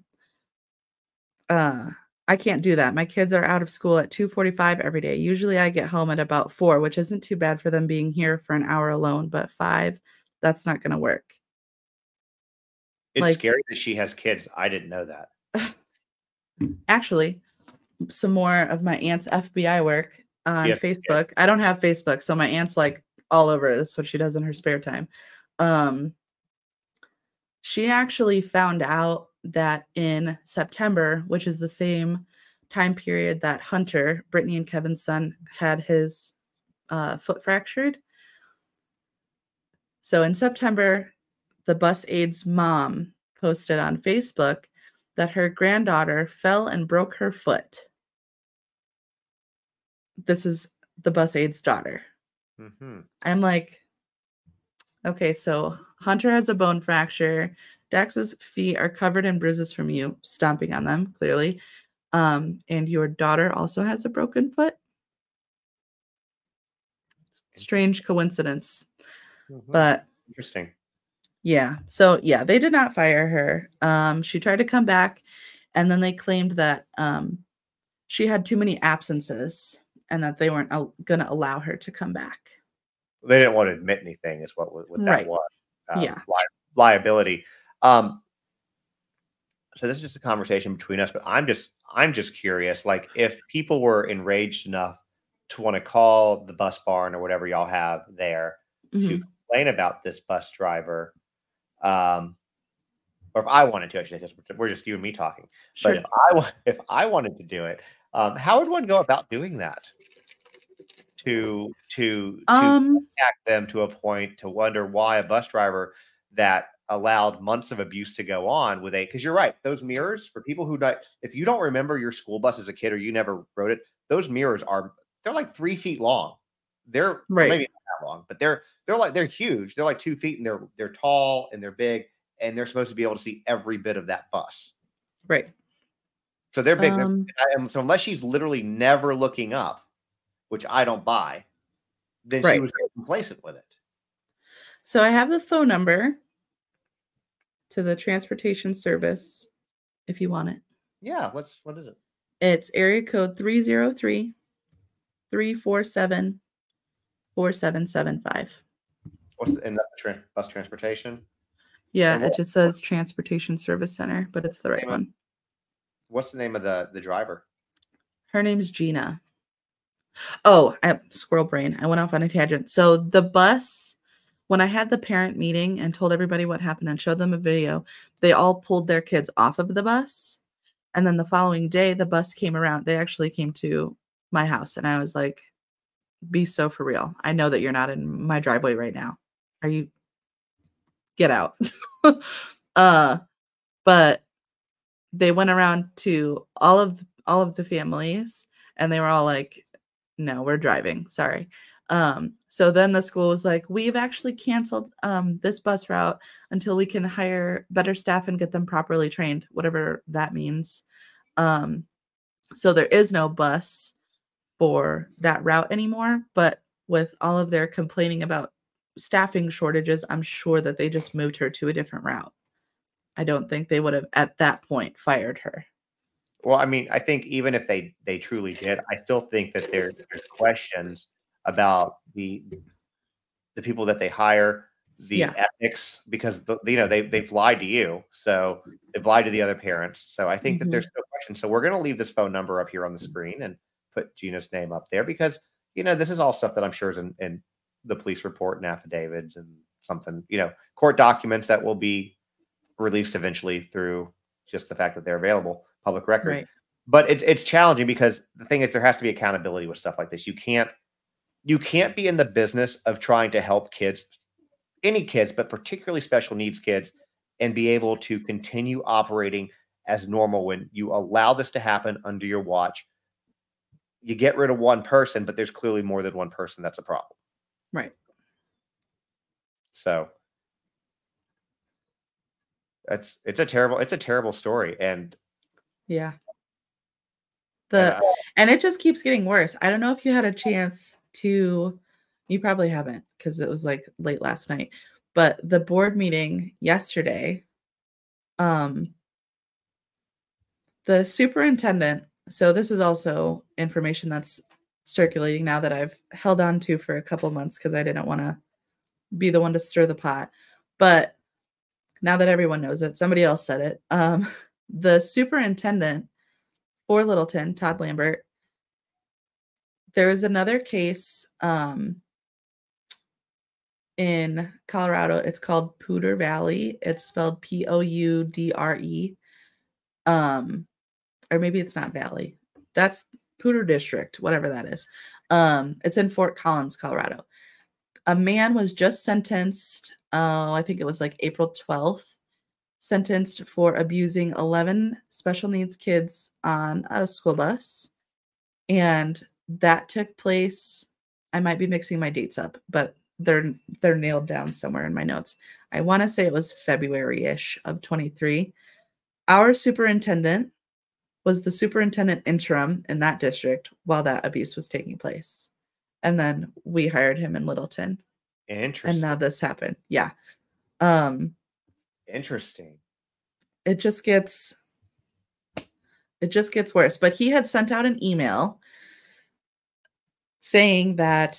I can't do that. My kids are out of school at 2:45 every day. Usually I get home at about 4, which isn't too bad for them being here for an hour alone, but 5, that's not going to work. It's scary that she has kids. I didn't know that. Actually, some more of my aunt's FBI work on Facebook. I don't have Facebook, so my aunt's like all over it. That's what she does in her spare time. She actually found out that in September, which is the same time period that Hunter, Brittany and Kevin's son, had his foot fractured. So in September, the bus aide's mom posted on Facebook that her granddaughter fell and broke her foot. This is the bus aide's daughter. Mm-hmm. I'm like, okay, so Hunter has a bone fracture. Dax's feet are covered in bruises from you stomping on them, clearly. And your daughter also has a broken foot. Strange coincidence. Mm-hmm. But interesting. Yeah. So yeah, they did not fire her. She tried to come back, and then they claimed that she had too many absences and that they weren't going to allow her to come back. They didn't want to admit anything, is what that was. Yeah. Liability. So this is just a conversation between us, but I'm just curious, like if people were enraged enough to want to call the bus barn or whatever y'all have there to complain about this bus driver, or if I wanted to, actually, because we're just you and me talking. Sure. But if I wanted to do it, how would one go about doing that? To contact them to a point to wonder why a bus driver that allowed months of abuse to go on with because you're right, those mirrors, for people who if you don't remember your school bus as a kid or you never rode it, those mirrors they're like 3 feet long. They're maybe not that long, but they're huge. They're like 2 feet, and they're tall and they're big, and they're supposed to be able to see every bit of that bus. Right. So they're big. So unless she's literally never looking up, which I don't buy, then she was very complacent with it. So I have the phone number to the transportation service if you want it. Yeah, what is it? It's area code 303-347-4775. What's in that bus transportation? Yeah, it just says Transportation Service Center, but it's the right one. What's the name of the driver? Her name's Gina. Oh, squirrel brain. I went off on a tangent. So the bus, when I had the parent meeting and told everybody what happened and showed them a video, they all pulled their kids off of the bus. And then the following day, the bus came around. They actually came to my house. And I was like, be so for real. I know that you're not in my driveway right now. Get out. But they went around to all of the families, and they were all like, no, we're driving. Sorry. So then the school was like, we've actually canceled this bus route until we can hire better staff and get them properly trained, whatever that means. So there is no bus for that route anymore, but with all of their complaining about staffing shortages, I'm sure that they just moved her to a different route. I don't think they would have at that point fired her. Well, I mean, I think even if they truly did, I still think that there's questions about the people that they hire, the Yeah. ethics, because they've lied to you, so they've lied to the other parents. So I think that Hmm. there's no question. So we're going to leave this phone number up here on the screen and put Gina's name up there because this is all stuff that I'm sure is in the police report and affidavits and something, court documents that will be released eventually through just the fact that they're available, public record. Right. But it's challenging because the thing is there has to be accountability with stuff like this. You can't be in the business of trying to help kids, any kids, but particularly special needs kids, and be able to continue operating as normal when you allow this to happen under your watch. You get rid of one person, but there's clearly more than one person that's a problem. Right. So it's a terrible story. And Yeah. and The and it just keeps getting worse. I don't know if you had a chance to, you probably haven't because it was like late last night, but the board meeting yesterday, um, the superintendent, so this is also information that's circulating now that I've held on to for a couple months because I didn't want to be the one to stir the pot. But now that everyone knows it, somebody else said it. The superintendent for Littleton, Todd Lambert, there is another case in Colorado. It's called Poudre Valley. It's spelled Poudre. Or maybe it's not Valley. That's Poudre District, whatever that is. It's in Fort Collins, Colorado. A man was just sentenced, I think it was like April 12th, sentenced for abusing 11 special needs kids on a school bus. And that took place, I might be mixing my dates up, but they're nailed down somewhere in my notes. I want to say it was February-ish of 23. Our superintendent was the superintendent interim in that district while that abuse was taking place. And then we hired him in Littleton. And interesting. now this happened. Yeah. Interesting. It just gets worse. But he had sent out an email saying that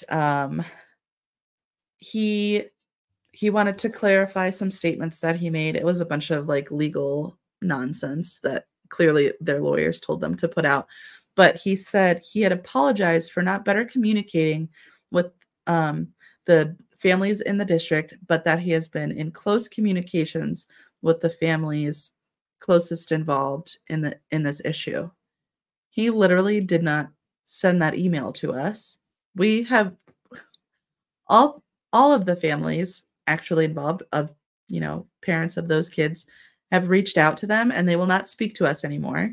he wanted to clarify some statements that he made. It was a bunch of like legal nonsense that clearly their lawyers told them to put out. But he said he had apologized for not better communicating with the families in the district, but that he has been in close communications with the families closest involved in this issue. He literally did not send that email to us. We have all of the families actually involved of, parents of those kids have reached out to them and they will not speak to us anymore.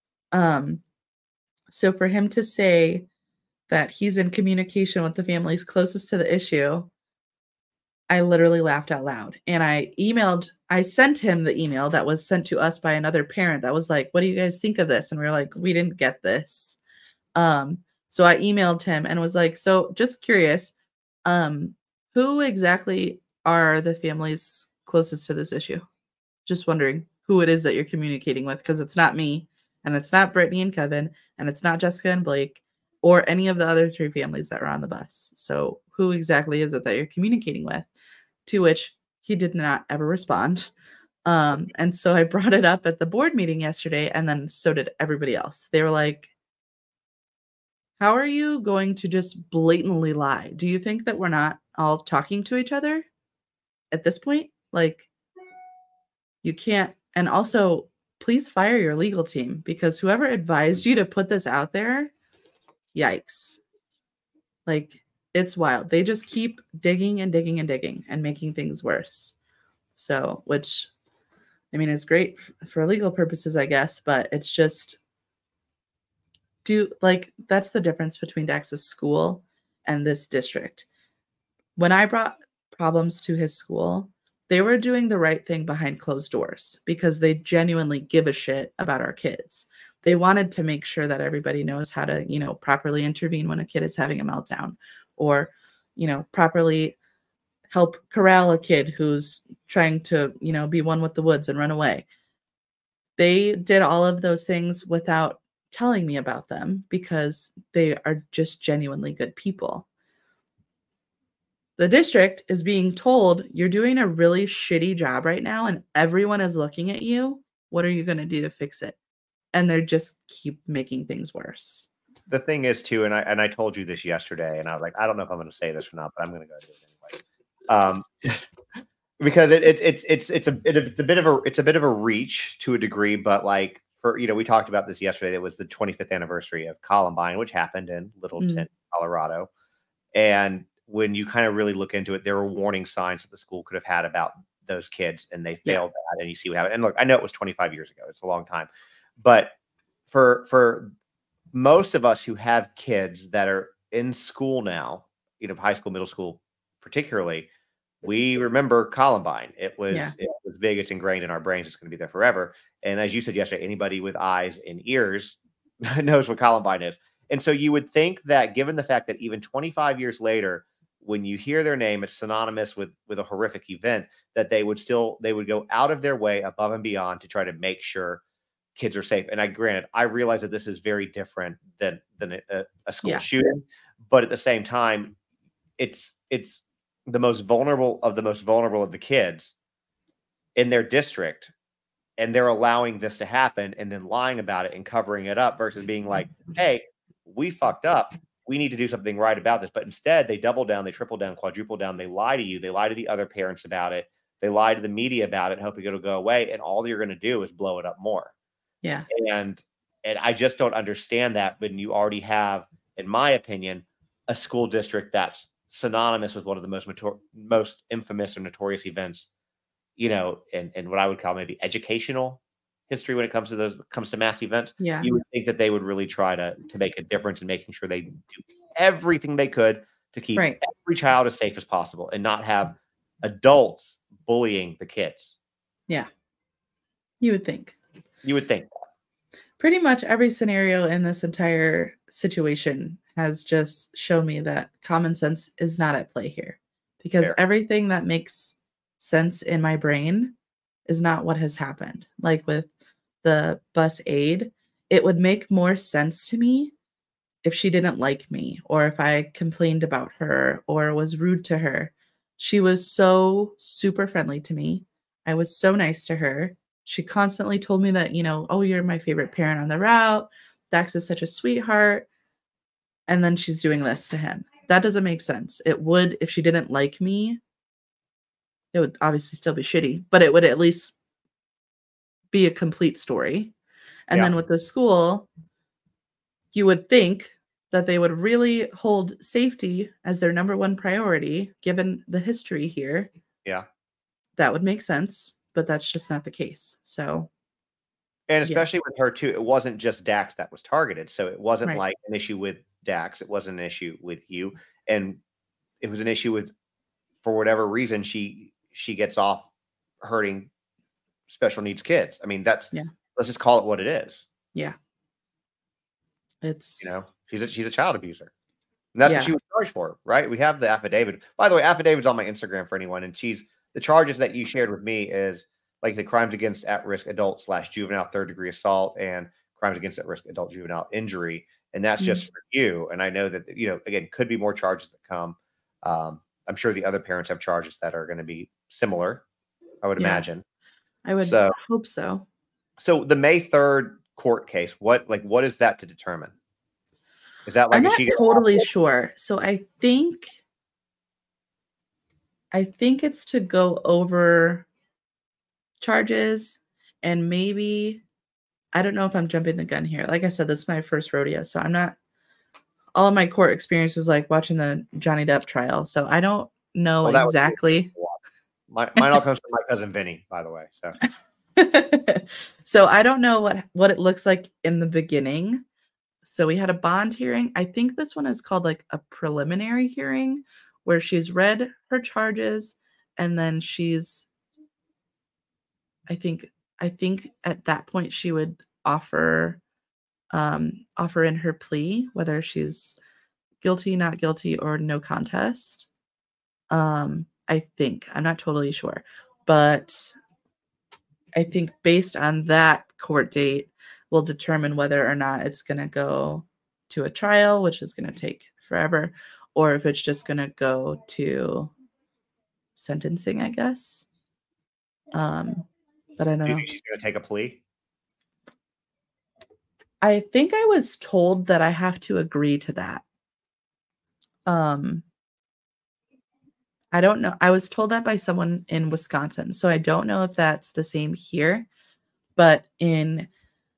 So for him to say that he's in communication with the families closest to the issue, I literally laughed out loud. And I sent him the email that was sent to us by another parent that was like, what do you guys think of this? And we were like, we didn't get this. So I emailed him and was like, so just curious, who exactly are the families closest to this issue? Just wondering who it is that you're communicating with, because it's not me, and it's not Brittany and Kevin, and it's not Jessica and Blake, or any of the other 3 families that were on the bus. So who exactly is it that you're communicating with? To which he did not ever respond. And so I brought it up at the board meeting yesterday, and then so did everybody else. They were like, how are you going to just blatantly lie? Do you think that we're not all talking to each other at this point? Like, you can't. And also, please fire your legal team, because whoever advised you to put this out there, yikes. Like, it's wild. They just keep digging and digging and digging and making things worse. So, which, I mean, is great for legal purposes, I guess, but it's just, that's the difference between Dax's school and this district. When I brought problems to his school, they were doing the right thing behind closed doors because they genuinely give a shit about our kids. They wanted to make sure that everybody knows how to, properly intervene when a kid is having a meltdown, or, properly help corral a kid who's trying to, be one with the woods and run away. They did all of those things without telling me about them because they are just genuinely good people. The district is being told you're doing a really shitty job right now and everyone is looking at you. What are you going to do to fix it? And they're just keep making things worse. The thing is too, and I told you this yesterday, and I was like, I don't know if I'm going to say this or not, but I'm going to go do it anyway. Because it's a bit of a reach to a degree, but like for we talked about this yesterday. It was the 25th anniversary of Columbine, which happened in Littleton, Colorado, and when you kind of really look into it, there were warning signs that the school could have had about those kids, and they failed that. And you see what happened. And look, I know it was 25 years ago; it's a long time, but for most of us who have kids that are in school now, high school, middle school, particularly, we remember Columbine. It was big. It's ingrained in our brains. It's going to be there forever. And as you said yesterday, anybody with eyes and ears knows what Columbine is. And so you would think that, given the fact that even 25 years later, when you hear their name, it's synonymous with a horrific event, that they would go out of their way above and beyond to try to make sure kids are safe. And I realize that this is very different than a school shooting, but at the same time, it's the most vulnerable of the kids in their district, and they're allowing this to happen and then lying about it and covering it up versus being like, hey, we fucked up. We need to do something right about this. But instead, they double down, they triple down, quadruple down. They lie to you. They lie to the other parents about it. They lie to the media about it, hoping it'll go away. And all you're going to do is blow it up more. Yeah. And I just don't understand that when you already have, in my opinion, a school district that's synonymous with one of the most infamous or notorious events, and what I would call maybe educational history when it comes to mass events. Yeah. You would think that they would really try to make a difference in making sure they do everything they could to keep every child as safe as possible and not have adults bullying the kids. Yeah. You would think. Pretty much every scenario in this entire situation has just shown me that common sense is not at play here, because everything that makes sense in my brain is not what has happened. Like with the bus aide, it would make more sense to me if she didn't like me, or if I complained about her or was rude to her. She was so super friendly to me. I was so nice to her. She constantly told me that, oh, you're my favorite parent on the route. Dax is such a sweetheart. And then she's doing this to him. That doesn't make sense. It would, if she didn't like me, it would obviously still be shitty, but it would at least be a complete story. And then with the school, you would think that they would really hold safety as their number one priority, given the history here. Yeah. That would make sense, but that's just not the case. So. And especially with her too, it wasn't just Dax that was targeted. So it wasn't like an issue with Dax. It wasn't an issue with you. And it was an issue with, for whatever reason, she gets off hurting special needs kids. I mean, let's just call it what it is. Yeah. It's, she's a child abuser. And that's what she was charged for, right? We have the affidavit. By the way, affidavit's on my Instagram for anyone. And the charges that you shared with me is like the crimes against at-risk adult / juvenile third-degree assault and crimes against at-risk adult juvenile injury. And that's just for you. And I know that, again, could be more charges that come. I'm sure the other parents have charges that are going to be similar, I would imagine. I would hope so. So the May 3rd court case, what is that to determine? Is that like, I'm not totally sure. So I think it's to go over charges, and maybe, I don't know if I'm jumping the gun here. Like I said, this is my first rodeo, so I'm not, all of my court experience was like watching the Johnny Depp trial. So I don't know exactly. Mine all comes from my cousin Vinny, by the way. So, so I don't know what it looks like in the beginning. So we had a bond hearing. I think this one is called like a preliminary hearing, where she's read her charges, and then I think at that point she would offer in her plea, whether she's guilty, not guilty, or no contest. I think, I'm not totally sure, but I think based on that court date will determine whether or not it's going to go to a trial, which is going to take forever, or if it's just going to go to sentencing, I guess. But I don't Do you know. think she's going to take a plea? I think I was told that I have to agree to that. I don't know. I was told that by someone in Wisconsin, so I don't know if that's the same here. But in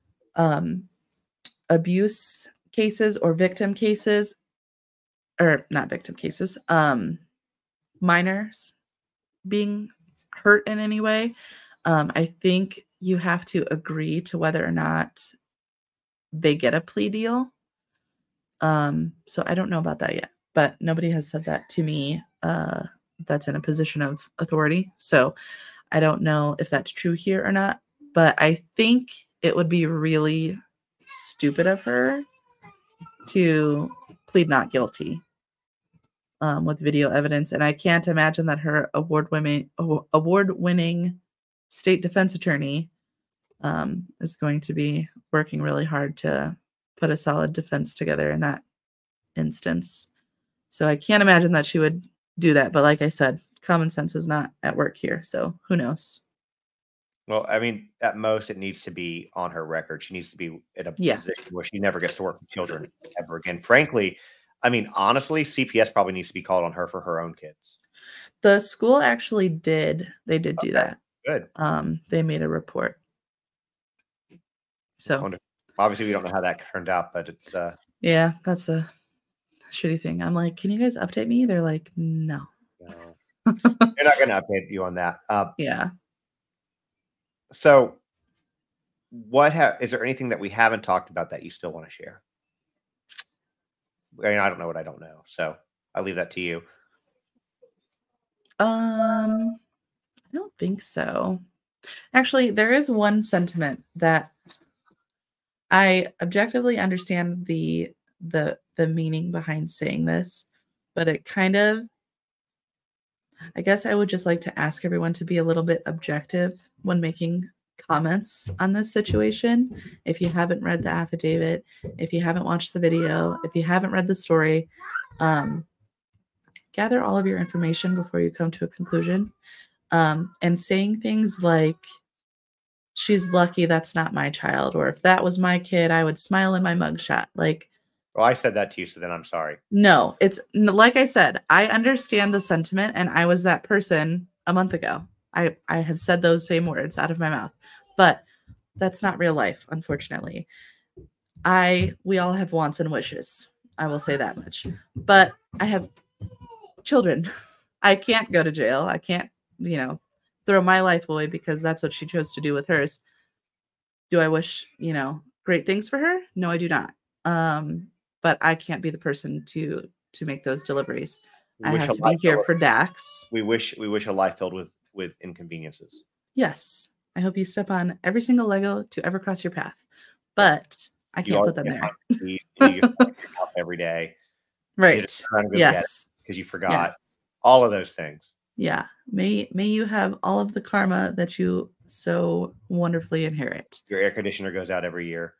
abuse cases or victim cases, or not victim cases, minors being hurt in any way, I think you have to agree to whether or not they get a plea deal. So I don't know about that yet, but nobody has said that to me that's in a position of authority. So I don't know if that's true here or not, but I think it would be really stupid of her to plead not guilty with video evidence. And I can't imagine that her award-winning state defense attorney is going to be working really hard to put a solid defense together in that instance. So I can't imagine that she would do that. But like I said, common sense is not at work here. So who knows? Well, I mean, at most, it needs to be on her record. She needs to be in a position where she never gets to work with children ever again. Frankly, I mean, honestly, CPS probably needs to be called on her for her own kids. The school actually did. They did do that. Good. They made a report. So obviously, we don't know how that turned out, but it's yeah, that's a shitty thing. I'm like, can you guys update me? They're like, no. They're not going to update you on that. Yeah. So, is there anything that we haven't talked about that you still want to share? I mean, I don't know what I don't know, so I'll leave that to you. I don't think so. Actually, there is one sentiment that I objectively understand the meaning behind saying this, but it kind of, I guess I would just like to ask everyone to be a little bit objective when making comments on this situation. If you haven't read the affidavit, if you haven't watched the video, if you haven't read the story, gather all of your information before you come to a conclusion. And saying things like, she's lucky that's not my child, or if that was my kid, I would smile in my mugshot. Like, well, I said that to you, so then I'm sorry. No, it's like I said, I understand the sentiment, and I was that person a month ago. I have said those same words out of my mouth, but that's not real life, unfortunately. We all have wants and wishes. I will say that much. But I have children. I can't go to jail. I can't, throw my life away because that's what she chose to do with hers. Do I wish, great things for her? No, I do not. But I can't be the person to make those deliveries. I have to be here for Dax. We wish a life filled with inconveniences. Yes. I hope you step on every single Lego to ever cross your path. But I can't put them there. You every day. Right. Yes. Because you forgot all of those things. Yeah. May you have all of the karma that you so wonderfully inherit. Your air conditioner goes out every year.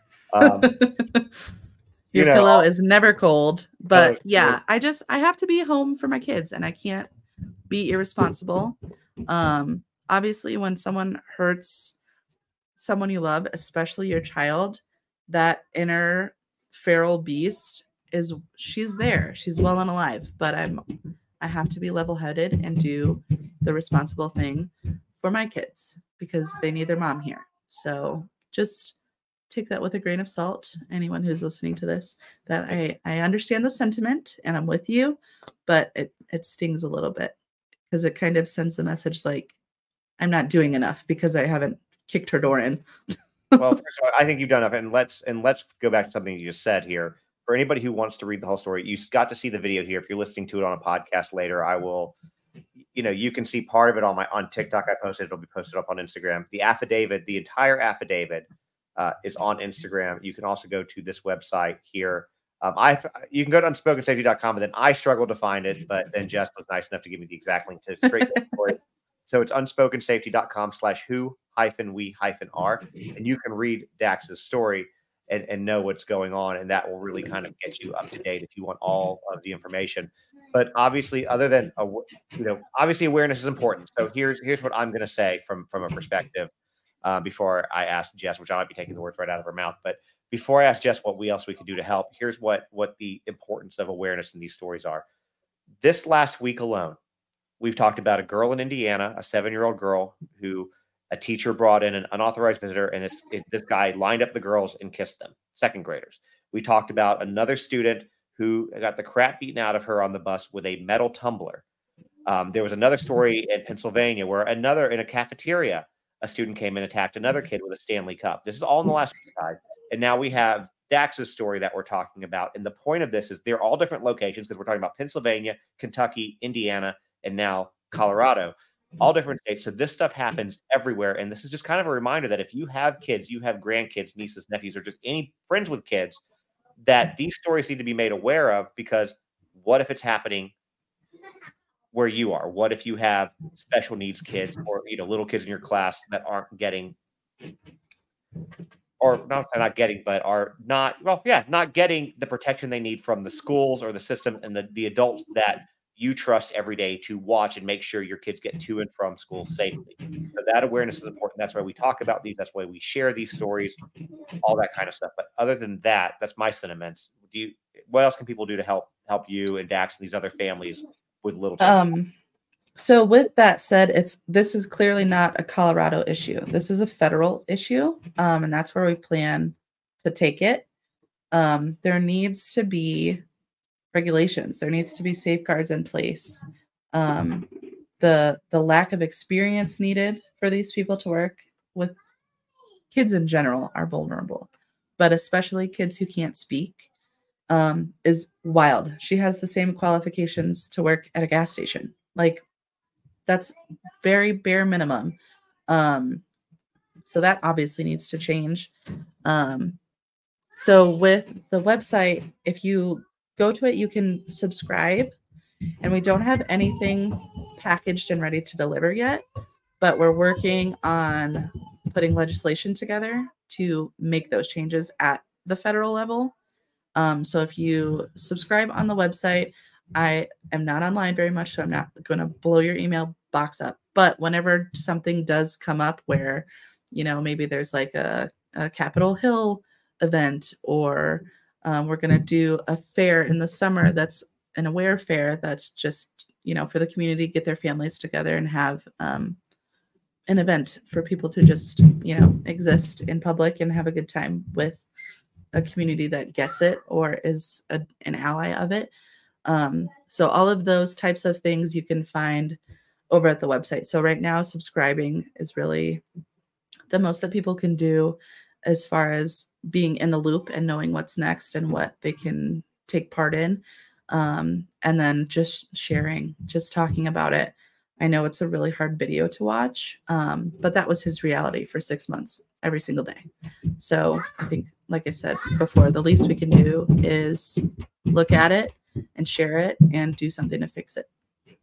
Your pillow is never cold. But yeah, I have to be home for my kids, and I can't be irresponsible. Obviously, when someone hurts someone you love, especially your child, that inner feral beast she's there. She's well and alive. But I have to be level-headed and do the responsible thing for my kids because they need their mom here. So just take that with a grain of salt. Anyone who's listening to this, that I understand the sentiment and I'm with you, but it stings a little bit because it kind of sends the message like I'm not doing enough because I haven't kicked her door in. Well, first of all, I think you've done enough. And let's go back to something you just said here. For anybody who wants to read the whole story, you got to see the video here. If you're listening to it on a podcast later, I will, you can see part of it on TikTok. I posted, it'll be posted up on Instagram. The affidavit, the entire affidavit is on Instagram. You can also go to this website here. You can go to unspokensafety.com, but then I struggled to find it, but then Jess was nice enough to give me the exact link to straight to the story. So it's unspokensafety.com/who-we-are, and you can read Dax's story and know what's going on, and that will really kind of get you up to date if you want all of the information. But obviously, other than obviously awareness is important. So here's what I'm going to say from a perspective before I ask Jess, which I might be taking the words right out of her mouth. But before I ask Jess what else we could do to help, here's what the importance of awareness in these stories are. This last week alone, we've talked about a girl in Indiana, a 7-year-old girl who a teacher brought in an unauthorized visitor, and this guy lined up the girls and kissed them, second graders. We talked about another student who got the crap beaten out of her on the bus with a metal tumbler. There was another story in Pennsylvania where in a cafeteria, a student came and attacked another kid with a Stanley Cup. This is all in the last week, guys. And now we have Dax's story that we're talking about. And the point of this is they're all different locations because we're talking about Pennsylvania, Kentucky, Indiana, and now Colorado, all different states. So this stuff happens everywhere. And this is just kind of a reminder that if you have kids, you have grandkids, nieces, nephews, or just any friends with kids, that these stories need to be made aware of, because what if it's happening where you are? What if you have special needs kids or little kids in your class that aren't getting, or not getting, but are not getting the protection they need from the schools or the system and the adults that you trust every day to watch and make sure your kids get to and from school safely. So that awareness is important. That's why we talk about these. That's why we share these stories, all that kind of stuff. But other than that, that's my sentiments. What else can people do to help you and Dax and these other families with little children? So with that said, this is clearly not a Colorado issue. This is a federal issue, and that's where we plan to take it. There needs to be regulations. There needs to be safeguards in place. The lack of experience needed for these people to work with kids in general are vulnerable, but especially kids who can't speak is wild. She has the same qualifications to work at a gas station. Like, that's very bare minimum. So that obviously needs to change. So with the website, if you go to it, you can subscribe, and we don't have anything packaged and ready to deliver yet, but we're working on putting legislation together to make those changes at the federal level. So if you subscribe on the website, I am not online very much, so I'm not going to blow your email box up. But whenever something does come up where, maybe there's like a Capitol Hill event, or we're going to do a fair in the summer that's an aware fair that's just, for the community to get their families together and have an event for people to just, exist in public and have a good time with a community that gets it or is an ally of it. So all of those types of things you can find over at the website. So right now, subscribing is really the most that people can do as far as being in the loop and knowing what's next and what they can take part in. And then just sharing, just talking about it. I know it's a really hard video to watch, but that was his reality for 6 months, every single day. So I think, like I said before, the least we can do is look at it and share it and do something to fix it.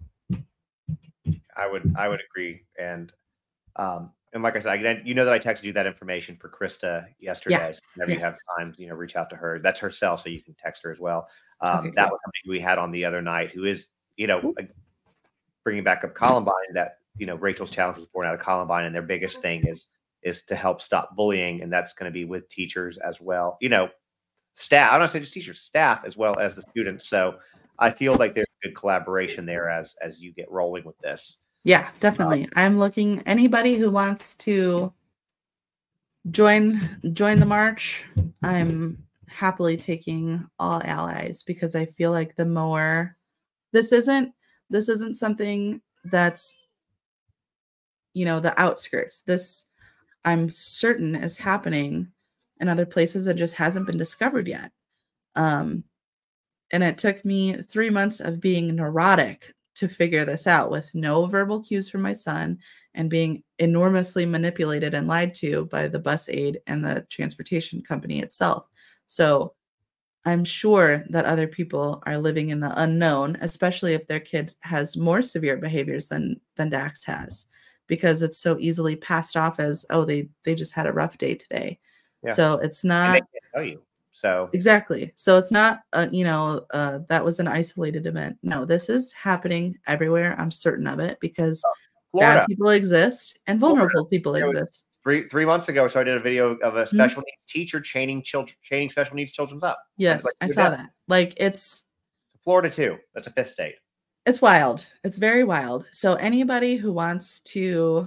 I would agree. And like I said, that I texted you that information for Krista yesterday. Yeah. So whenever you have time, reach out to her. That's her cell, so you can text her as well. Okay, that was something we had on the other night, who is, bringing back up Columbine, that, Rachel's challenge was born out of Columbine, and their biggest thing is to help stop bullying. And that's going to be with teachers as well. Staff, I don't say just teachers, staff, as well as the students. So I feel like there's good collaboration there as you get rolling with this. Yeah, definitely. I'm looking, anybody who wants to join the march, I'm happily taking all allies, because I feel like the more this isn't something that's, the outskirts. This, I'm certain, is happening in other places that just hasn't been discovered yet. And it took me 3 months of being neurotic to figure this out, with no verbal cues from my son and being enormously manipulated and lied to by the bus aide and the transportation company itself. So I'm sure that other people are living in the unknown, especially if their kid has more severe behaviors than Dax has. because it's so easily passed off as, oh, they just had a rough day today. Yeah. So it's And they not can't tell you. So exactly. So it's not, that was an isolated event. No, this is happening everywhere. I'm certain of it because Florida, bad people exist and vulnerable people There was- exist. 3 months ago, so I did a video of a special needs teacher training special needs children up. Yes, I saw that. Like it's Florida too. That's a 5th state. It's wild. It's very wild. So anybody who wants to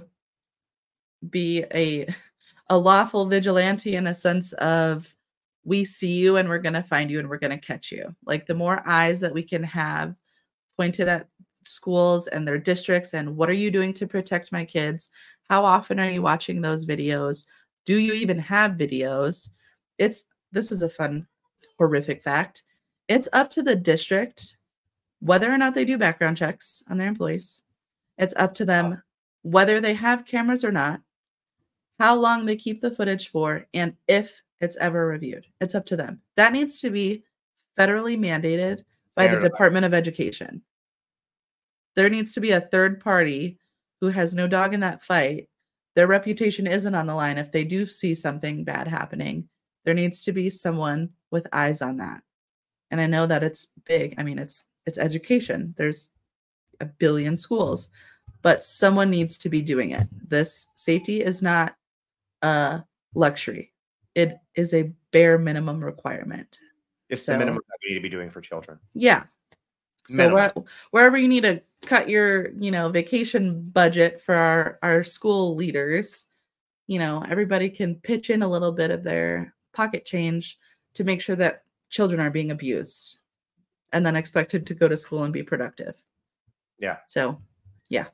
be a lawful vigilante in a sense of we see you and we're going to find you and we're going to catch you. Like the more eyes that we can have pointed at schools and their districts and what are you doing to protect my kids? How often are you watching those videos? Do you even have videos? This is a fun, horrific fact. It's up to the district whether or not they do background checks on their employees. It's up to them whether they have cameras or not, how long they keep the footage for, and if it's ever reviewed. It's up to them. That needs to be federally mandated by the Department of Education. There needs to be a third party who has no dog in that fight. Their reputation isn't on the line if they do see something bad happening. There needs to be someone with eyes on that. And I know that it's big. I mean, it's education. There's a billion schools, but someone needs to be doing it. This safety is not a luxury. It is a bare minimum requirement. It's the minimum that we need to be doing for children. Yeah. So wherever you need to cut your, vacation budget for our school leaders, everybody can pitch in a little bit of their pocket change to make sure that children are being abused and then expected to go to school and be productive. Yeah. So, yeah.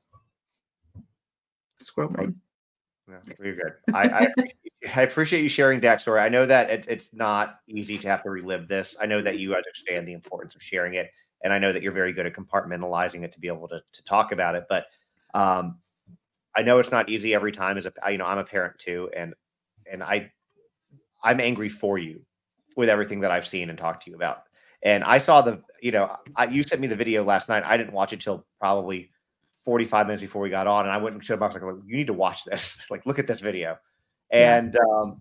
Squirrel brain. Yeah, you're good. I appreciate you sharing that story. I know that it's not easy to have to relive this. I know that you understand the importance of sharing it, and I know that you're very good at compartmentalizing it to be able to talk about it. But I know it's not easy every time. I'm a parent too, and I'm angry for you with everything that I've seen and talked to you about. And I saw you sent me the video last night. I didn't watch it till probably 45 minutes before we got on, and I went and showed Bob. I was like, you need to watch this. Like, look at this video. And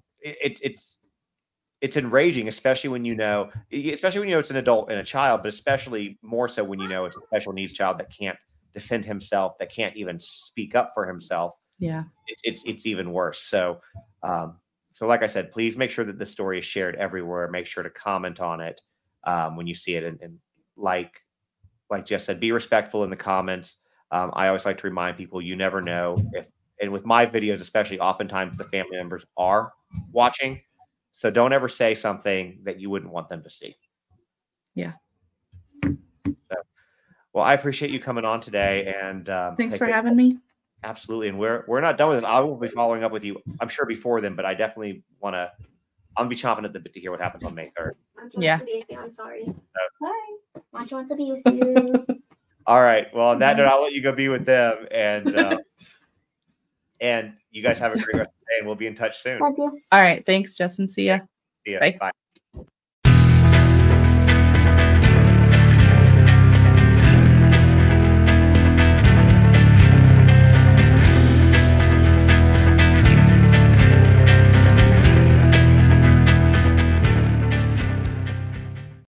it's enraging, especially when it's an adult and a child, but especially more so when it's a special needs child that can't defend himself, that can't even speak up for himself. Yeah, it's even worse. So, like I said, please make sure that this story is shared everywhere. Make sure to comment on it when you see it, and like Jess said, be respectful in the comments. I always like to remind people, you never know and with my videos, especially, oftentimes the family members are watching. So don't ever say something that you wouldn't want them to see. Yeah. Well, I appreciate you coming on today, and thanks for having me. Absolutely. And we're not done with it. I will be following up with you, I'm sure, before then, but I definitely I'm gonna be chomping at the bit to hear what happens on May 3rd. Yeah. I'm sorry. Hi. Monty wants to be with you. All right. Well, on that note, I'll let you go be with them, and and you guys have a great rest of the day, and we'll be in touch soon. Love you. All right. Thanks, Justin. See ya. See ya. Bye. Bye.